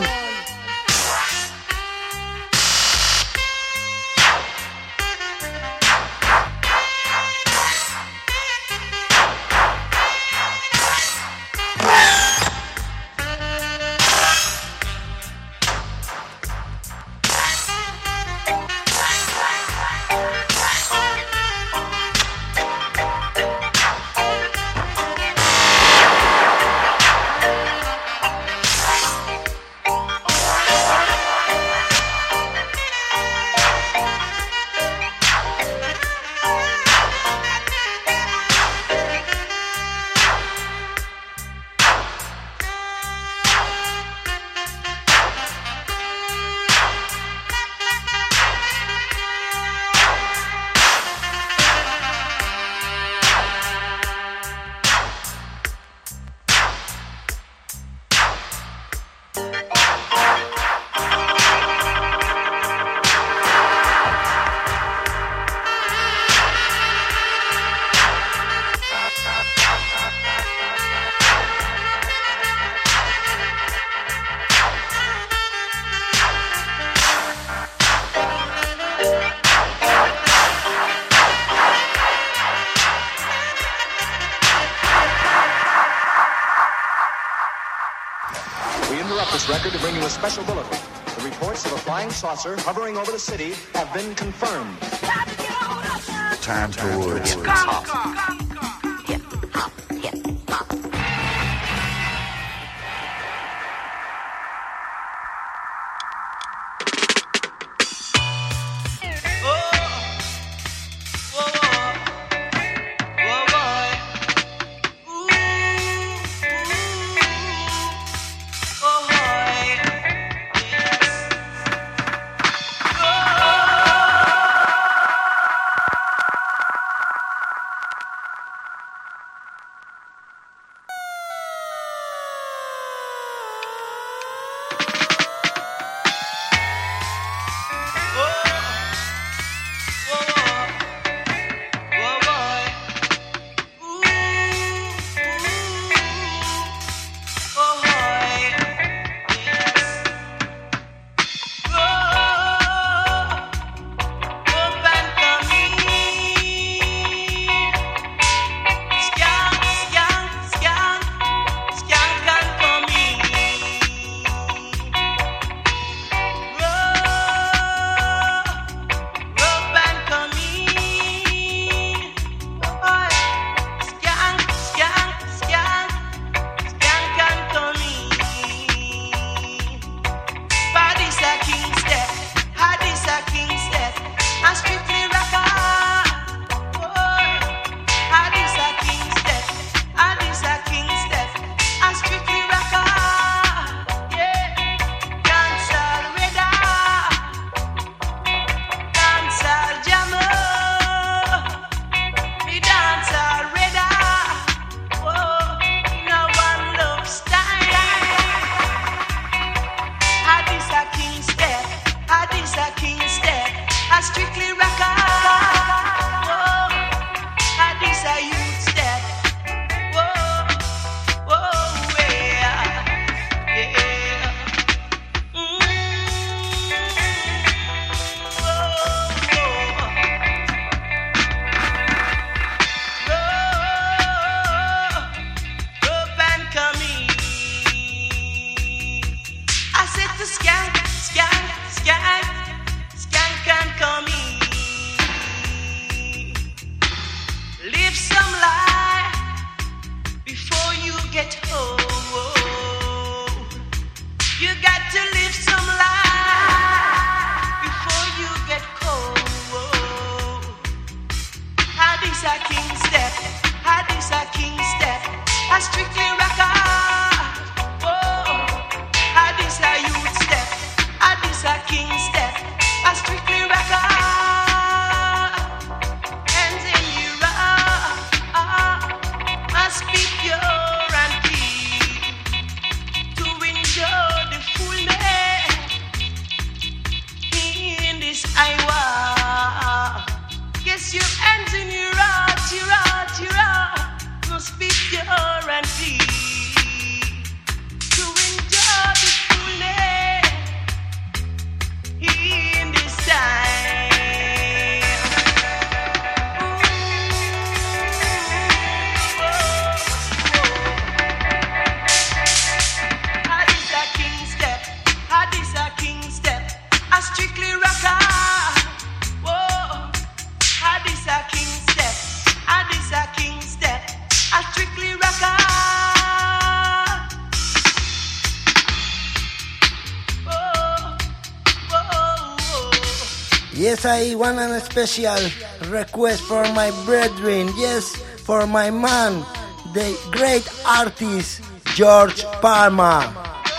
Record to bring you a special bulletin. The reports of a flying saucer hovering over the city have been confirmed. Time towards Yes, I want a special request for my brethren. Yes, for my man, the great artist George Palma.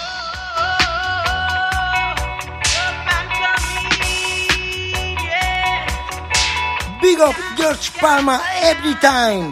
Big up George Palma every time.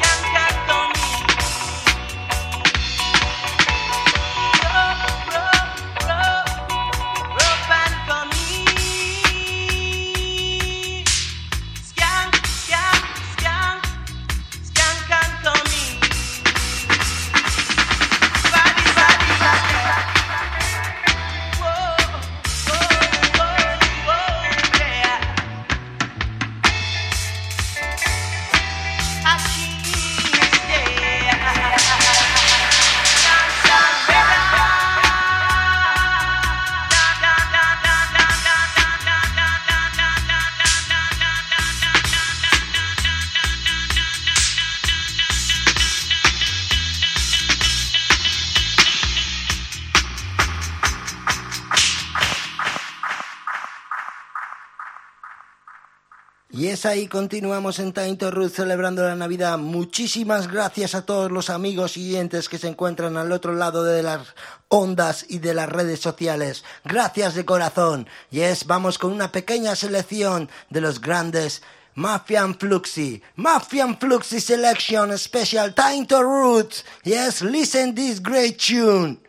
Y es ahí, continuamos en Time to Root celebrando la Navidad. Muchísimas gracias a todos los amigos y oyentes que se encuentran al otro lado de las ondas y de las redes sociales. Gracias de corazón. Yes, vamos con una pequeña selección de los grandes Mafian Fluxy Selection Special Time to Roots. Yes, listen this great tune.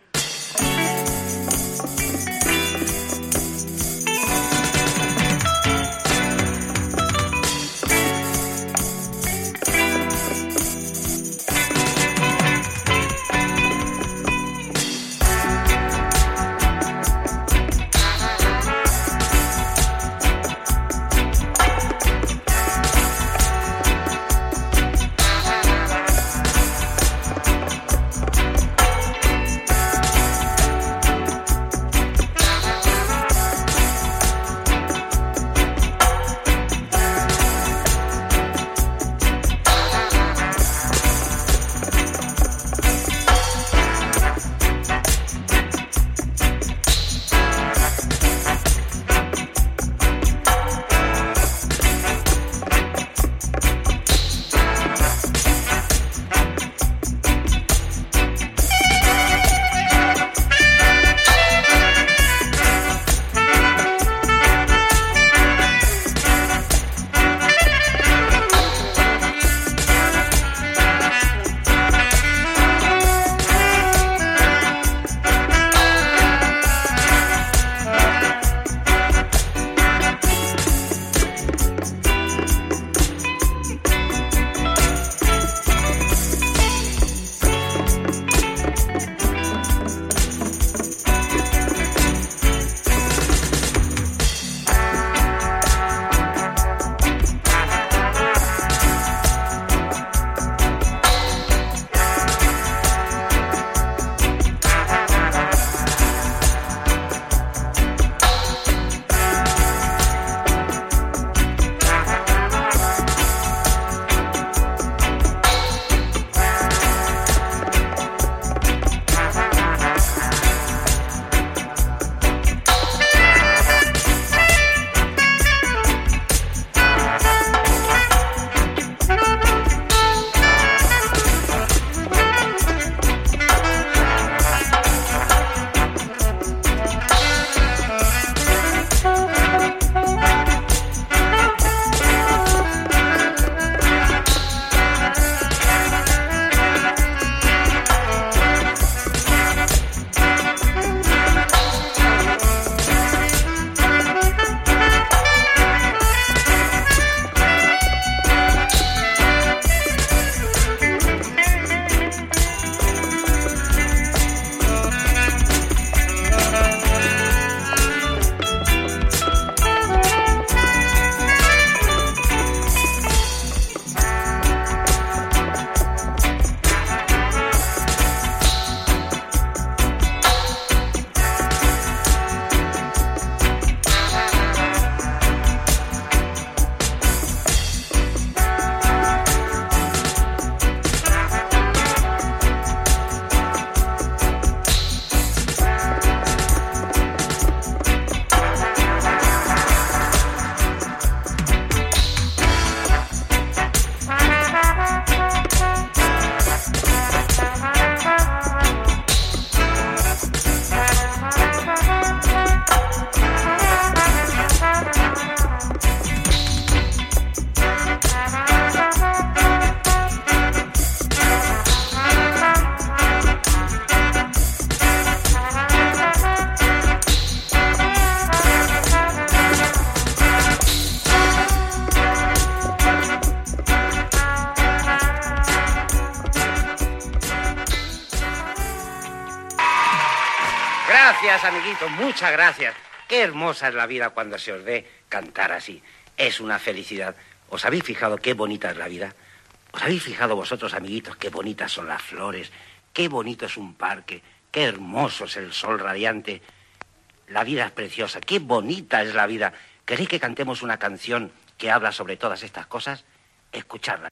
Gracias, amiguitos, muchas gracias. Qué hermosa es la vida cuando se os ve cantar así. Es una felicidad. ¿Os habéis fijado qué bonita es la vida? ¿Os habéis fijado vosotros, amiguitos, qué bonitas son las flores? Qué bonito es un parque. Qué hermoso es el sol radiante. La vida es preciosa. Qué bonita es la vida. ¿Queréis que cantemos una canción que habla sobre todas estas cosas? Escuchadla.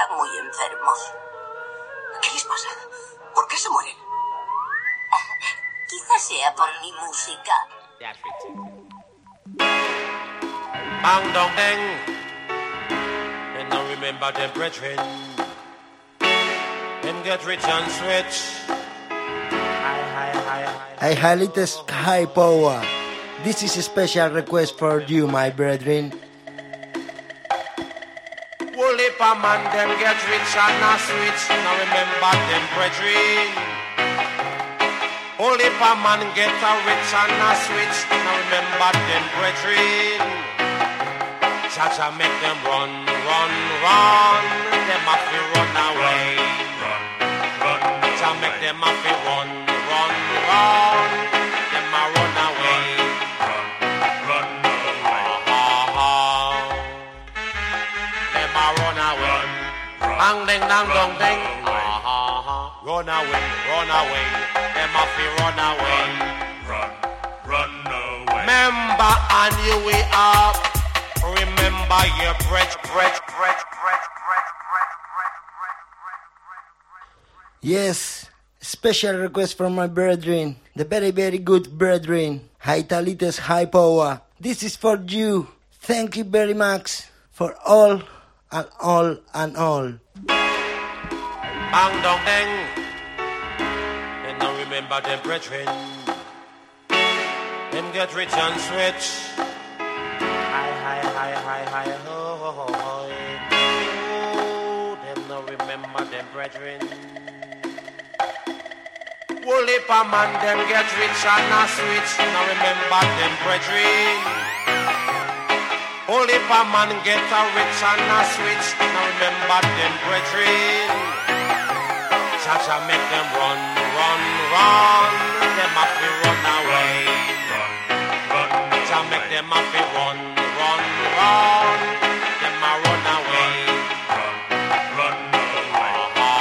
están muy enfermos. ¿Qué les pasa? ¿Por qué se mueren? Quizás sea por mi música. Bang dong dang. And now remember them brethren. And get rich and switch. I highlighted high power. This is a special request for you, my brethren. Well, if a man them get rich and a switch, now remember them brethren. Well, if a man get a rich and a switch, now remember them brethren. Cha-cha make them run, run, run. Them have to run away. Cha make them have to run, run, run. Them a run away. Run away. Them a run away. Bang ding dang dong ding. Run away, run away. Them have to run away. Run away. Remember and you we up. Remember your breath. Yes, special request from my brethren, the very, very good brethren, Haitalites High Power. This is for you. Thank you very much for all and all and all. Bang dong dang. And now remember them brethren. Them get rich and switch. Hi, ho, ho, ho, ho. Oh, them no remember them brethren. Well, if a man them get rich and a switch, now remember them brethren. Well, if a man get a rich and a switch, now remember them brethren. Cha-cha make them run, run, run. Them have to run away. Cha make them have to run. Run, run, them a run away. Run away.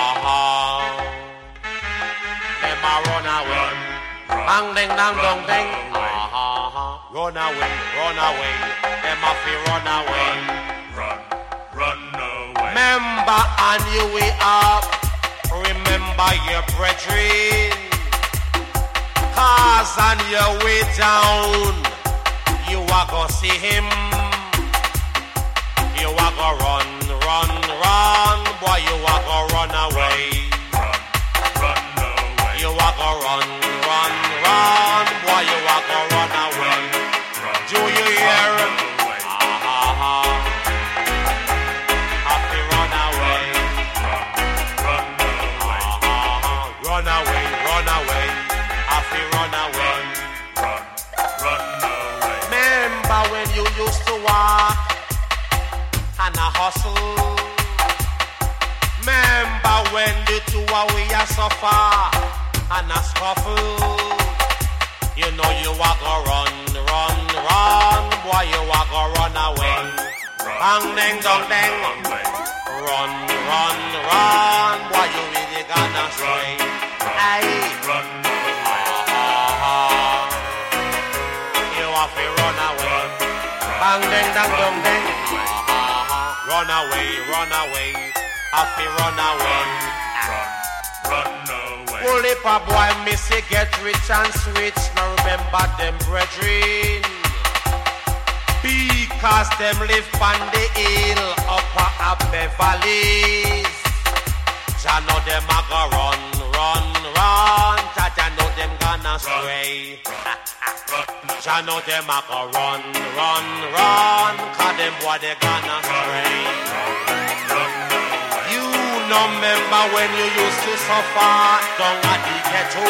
Them a run away. Bang ding dang dong ding. Run away, run away. Them a fi run away. Run away. Remember and you we up. Remember your brethren. Cause on your way down, you are gonna see him. You are gonna run, run, run. Boy, you are gonna run away. Run away. You are gonna run, run, run. Boy, you are gonna run away. Do you hear? Happy run away. Run away, run away. Happy run away. Remember when you used to walk and a hustle. Remember when the two of we a suffer and a scuffle. You know you are gonna run, run, run. Boy, you are gonna run away. Bang, ding, dong, ding. Run, run, run. Boy, you really gonna stray. Aye. Run. You have to run away. Bang, ding, dong, dong, ding. Run away, run away. Have to run away. Run away. Well, if a boy miss it, get rich and switch. Now remember them brethren. Because them live on the hill upper Abbey Valleys. Jah know them a go run, run, run. Jah know them gonna stray. Jah know them a go run, run, run. Cause them boy they gonna stray. You no remember when you used to suffer down at the ghetto.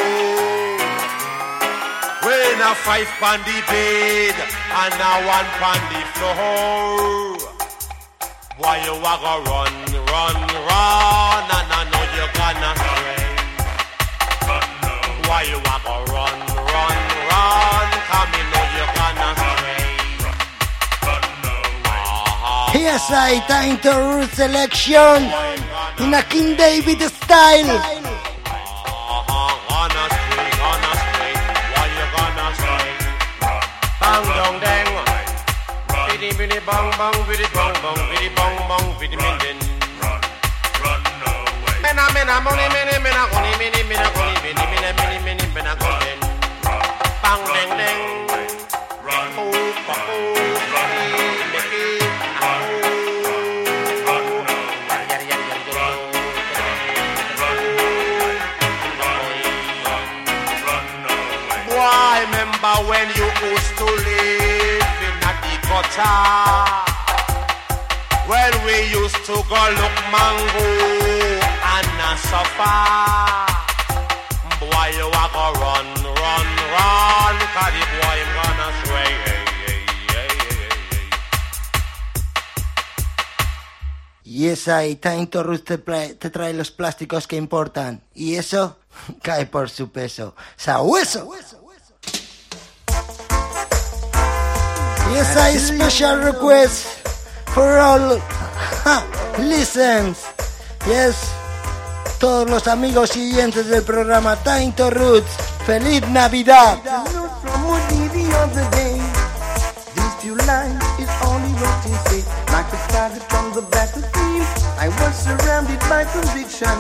When a 5 on the bed and a 1 on the floor. Boy, you a go run, run, run, and I know you gonna stray. Why you a go run, run, run? Come in, know you gonna stray. Here's a Time to Root selection in a King David style. Gonna stray, why you gonna stray? Bang dong dang, biddy biddy bang bang, biddy bang bang, biddy bang bang, biddy min din. mina money mini mina goni mini mina goni mini mina mini mini mina goni bang ding ding run Boy, remember when you used to live in the gutter? When we used to go look mango and suffer. Boy, you a go run, run, run, cause the boy him gonna sway. Y esa y Time to Roots te trae los plásticos que importan. Y eso cae por su peso. ¡Sabueso! Y esa es special request for all listens. Yes. Todos los amigos y oyentes del programa Time to Roots. ¡Feliz Navidad! Like a target from the battlefield, I was surrounded by conviction.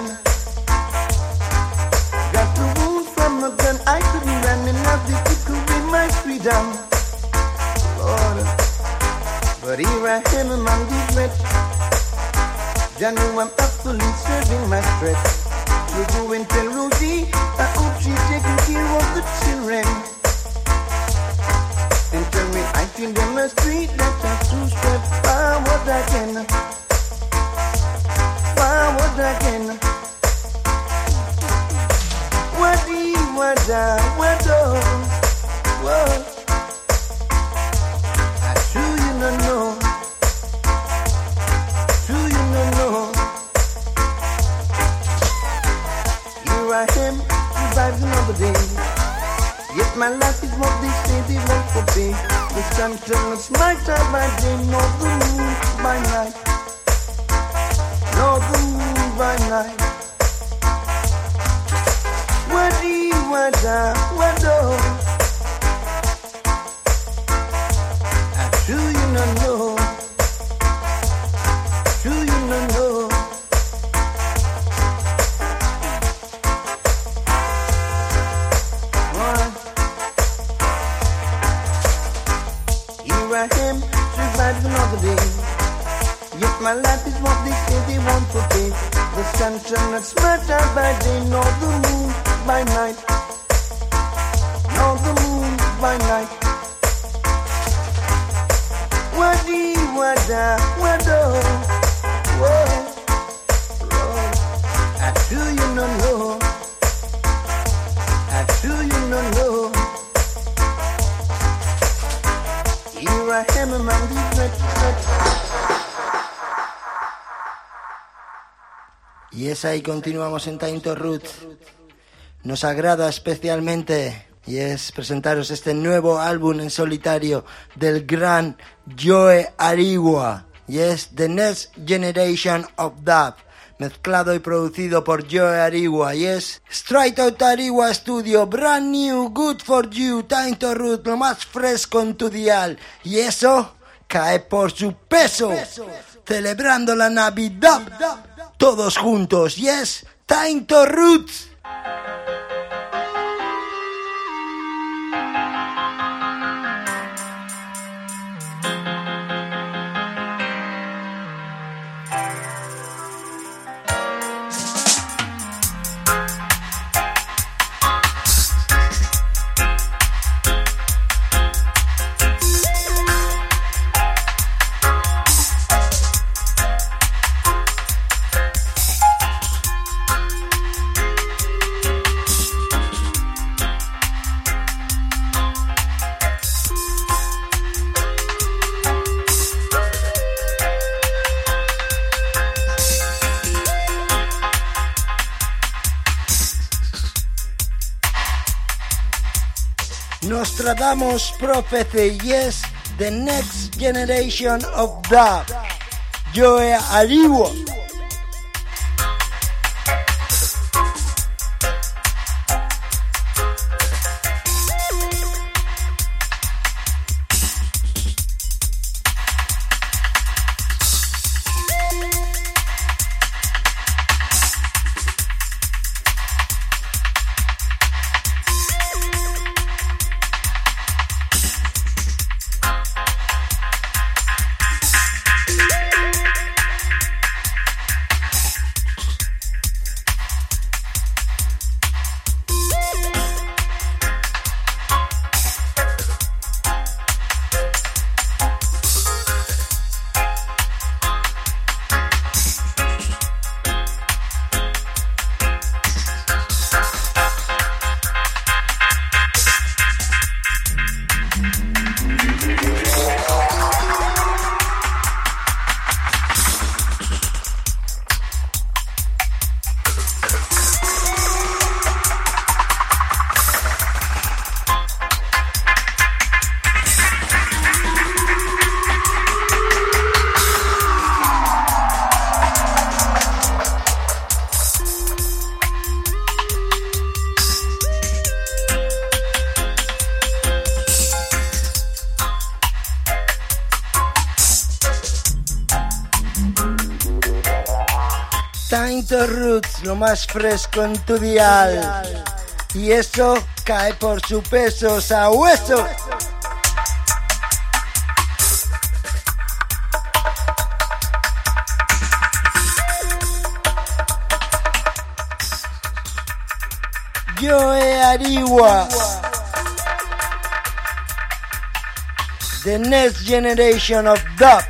Got the wound from a gun, I couldn't run enough to could my freedom. Lord, but here I am among the rich. Jah know I'm absolutely serving my threat. You go and tell Rosie, I hope she's taking care of the children. And tell me I feel them a street that has to step forward again. Forward again. Wadi, wada, wado. Whoa. I true you no know. True you no know. Here I am, survived another day. Yet my life is what they say they won't forbid. The sun turns brighter by day, nor the moon by night. Nor the moon by night. Wadi, wada, wado. I true you no know. True you no know. I am survived another day. Yet my life is what they say they want to pay. The sun shall not smatter by day, nor the moon by night. Nor the moon by night. Wadi, wada, wado. Whoa, Lord, I true you no know. I true you no know. Here I am among these red. Y es ahí, continuamos en Time to Roots. Nos agrada especialmente y es presentaros este nuevo álbum en solitario del gran Joe Ariwa. Y es The Next Generation of Dub, mezclado y producido por Joe Ariwa. Y es Straight Out Ariwa Studio, brand new, good for you, Time to Root, lo más fresco en tu dial. Y eso cae por su peso, celebrando la Navidad, todos juntos. Y es Time to Roots. Nostradamus Prophecy, yes, the next generation of dub, Joe Ariwa. Time to Roots, lo más fresco en tu dial. Y eso cae por su peso, sabueso. Joe Ariwa, the next generation of dub.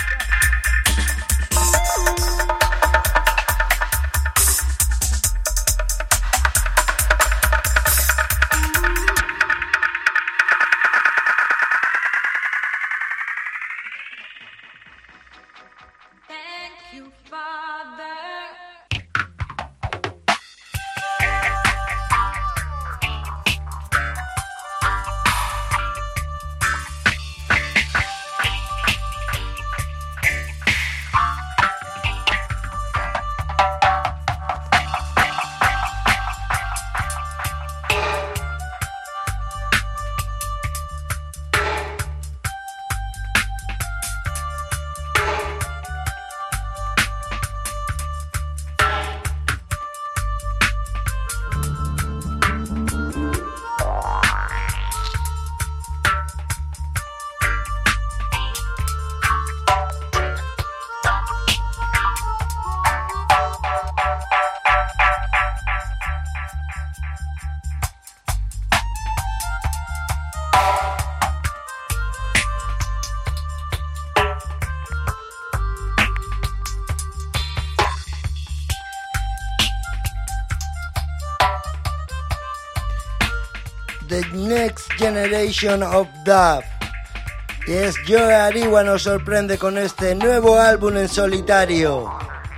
The next generation of dub. Yes, Joe Ariwa nos sorprende con este nuevo álbum en solitario.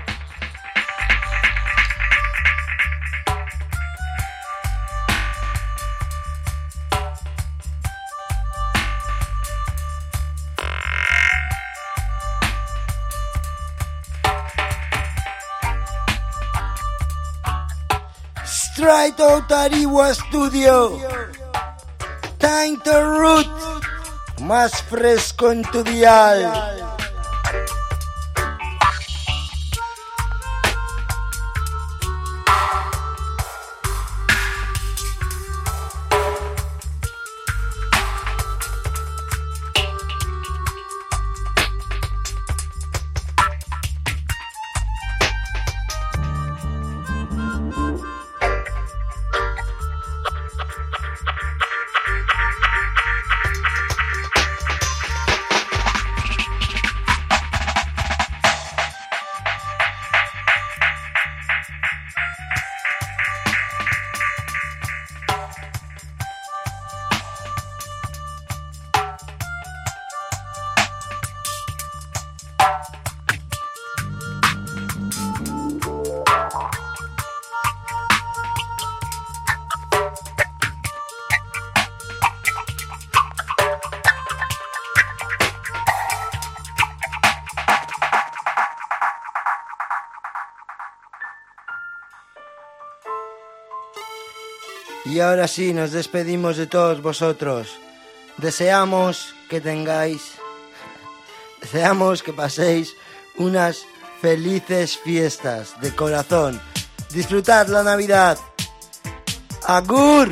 Straight out Ariwa Studio. Time to Root, más fresco en tu dial. Y ahora sí, nos despedimos de todos vosotros. Deseamos que paséis unas felices fiestas de corazón. Disfrutad la Navidad. ¡Agur!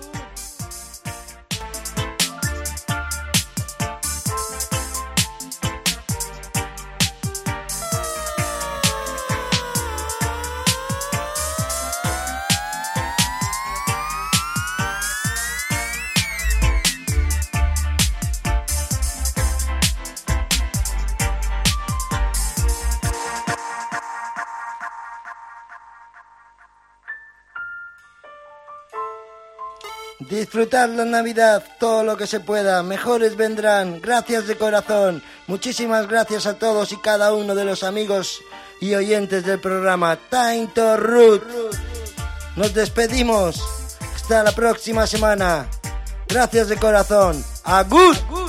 Disfrutad la Navidad, todo lo que se pueda, mejores vendrán, gracias de corazón, muchísimas gracias a todos y cada uno de los amigos y oyentes del programa Time to Root. Nos despedimos, hasta la próxima semana, gracias de corazón, ¡agur!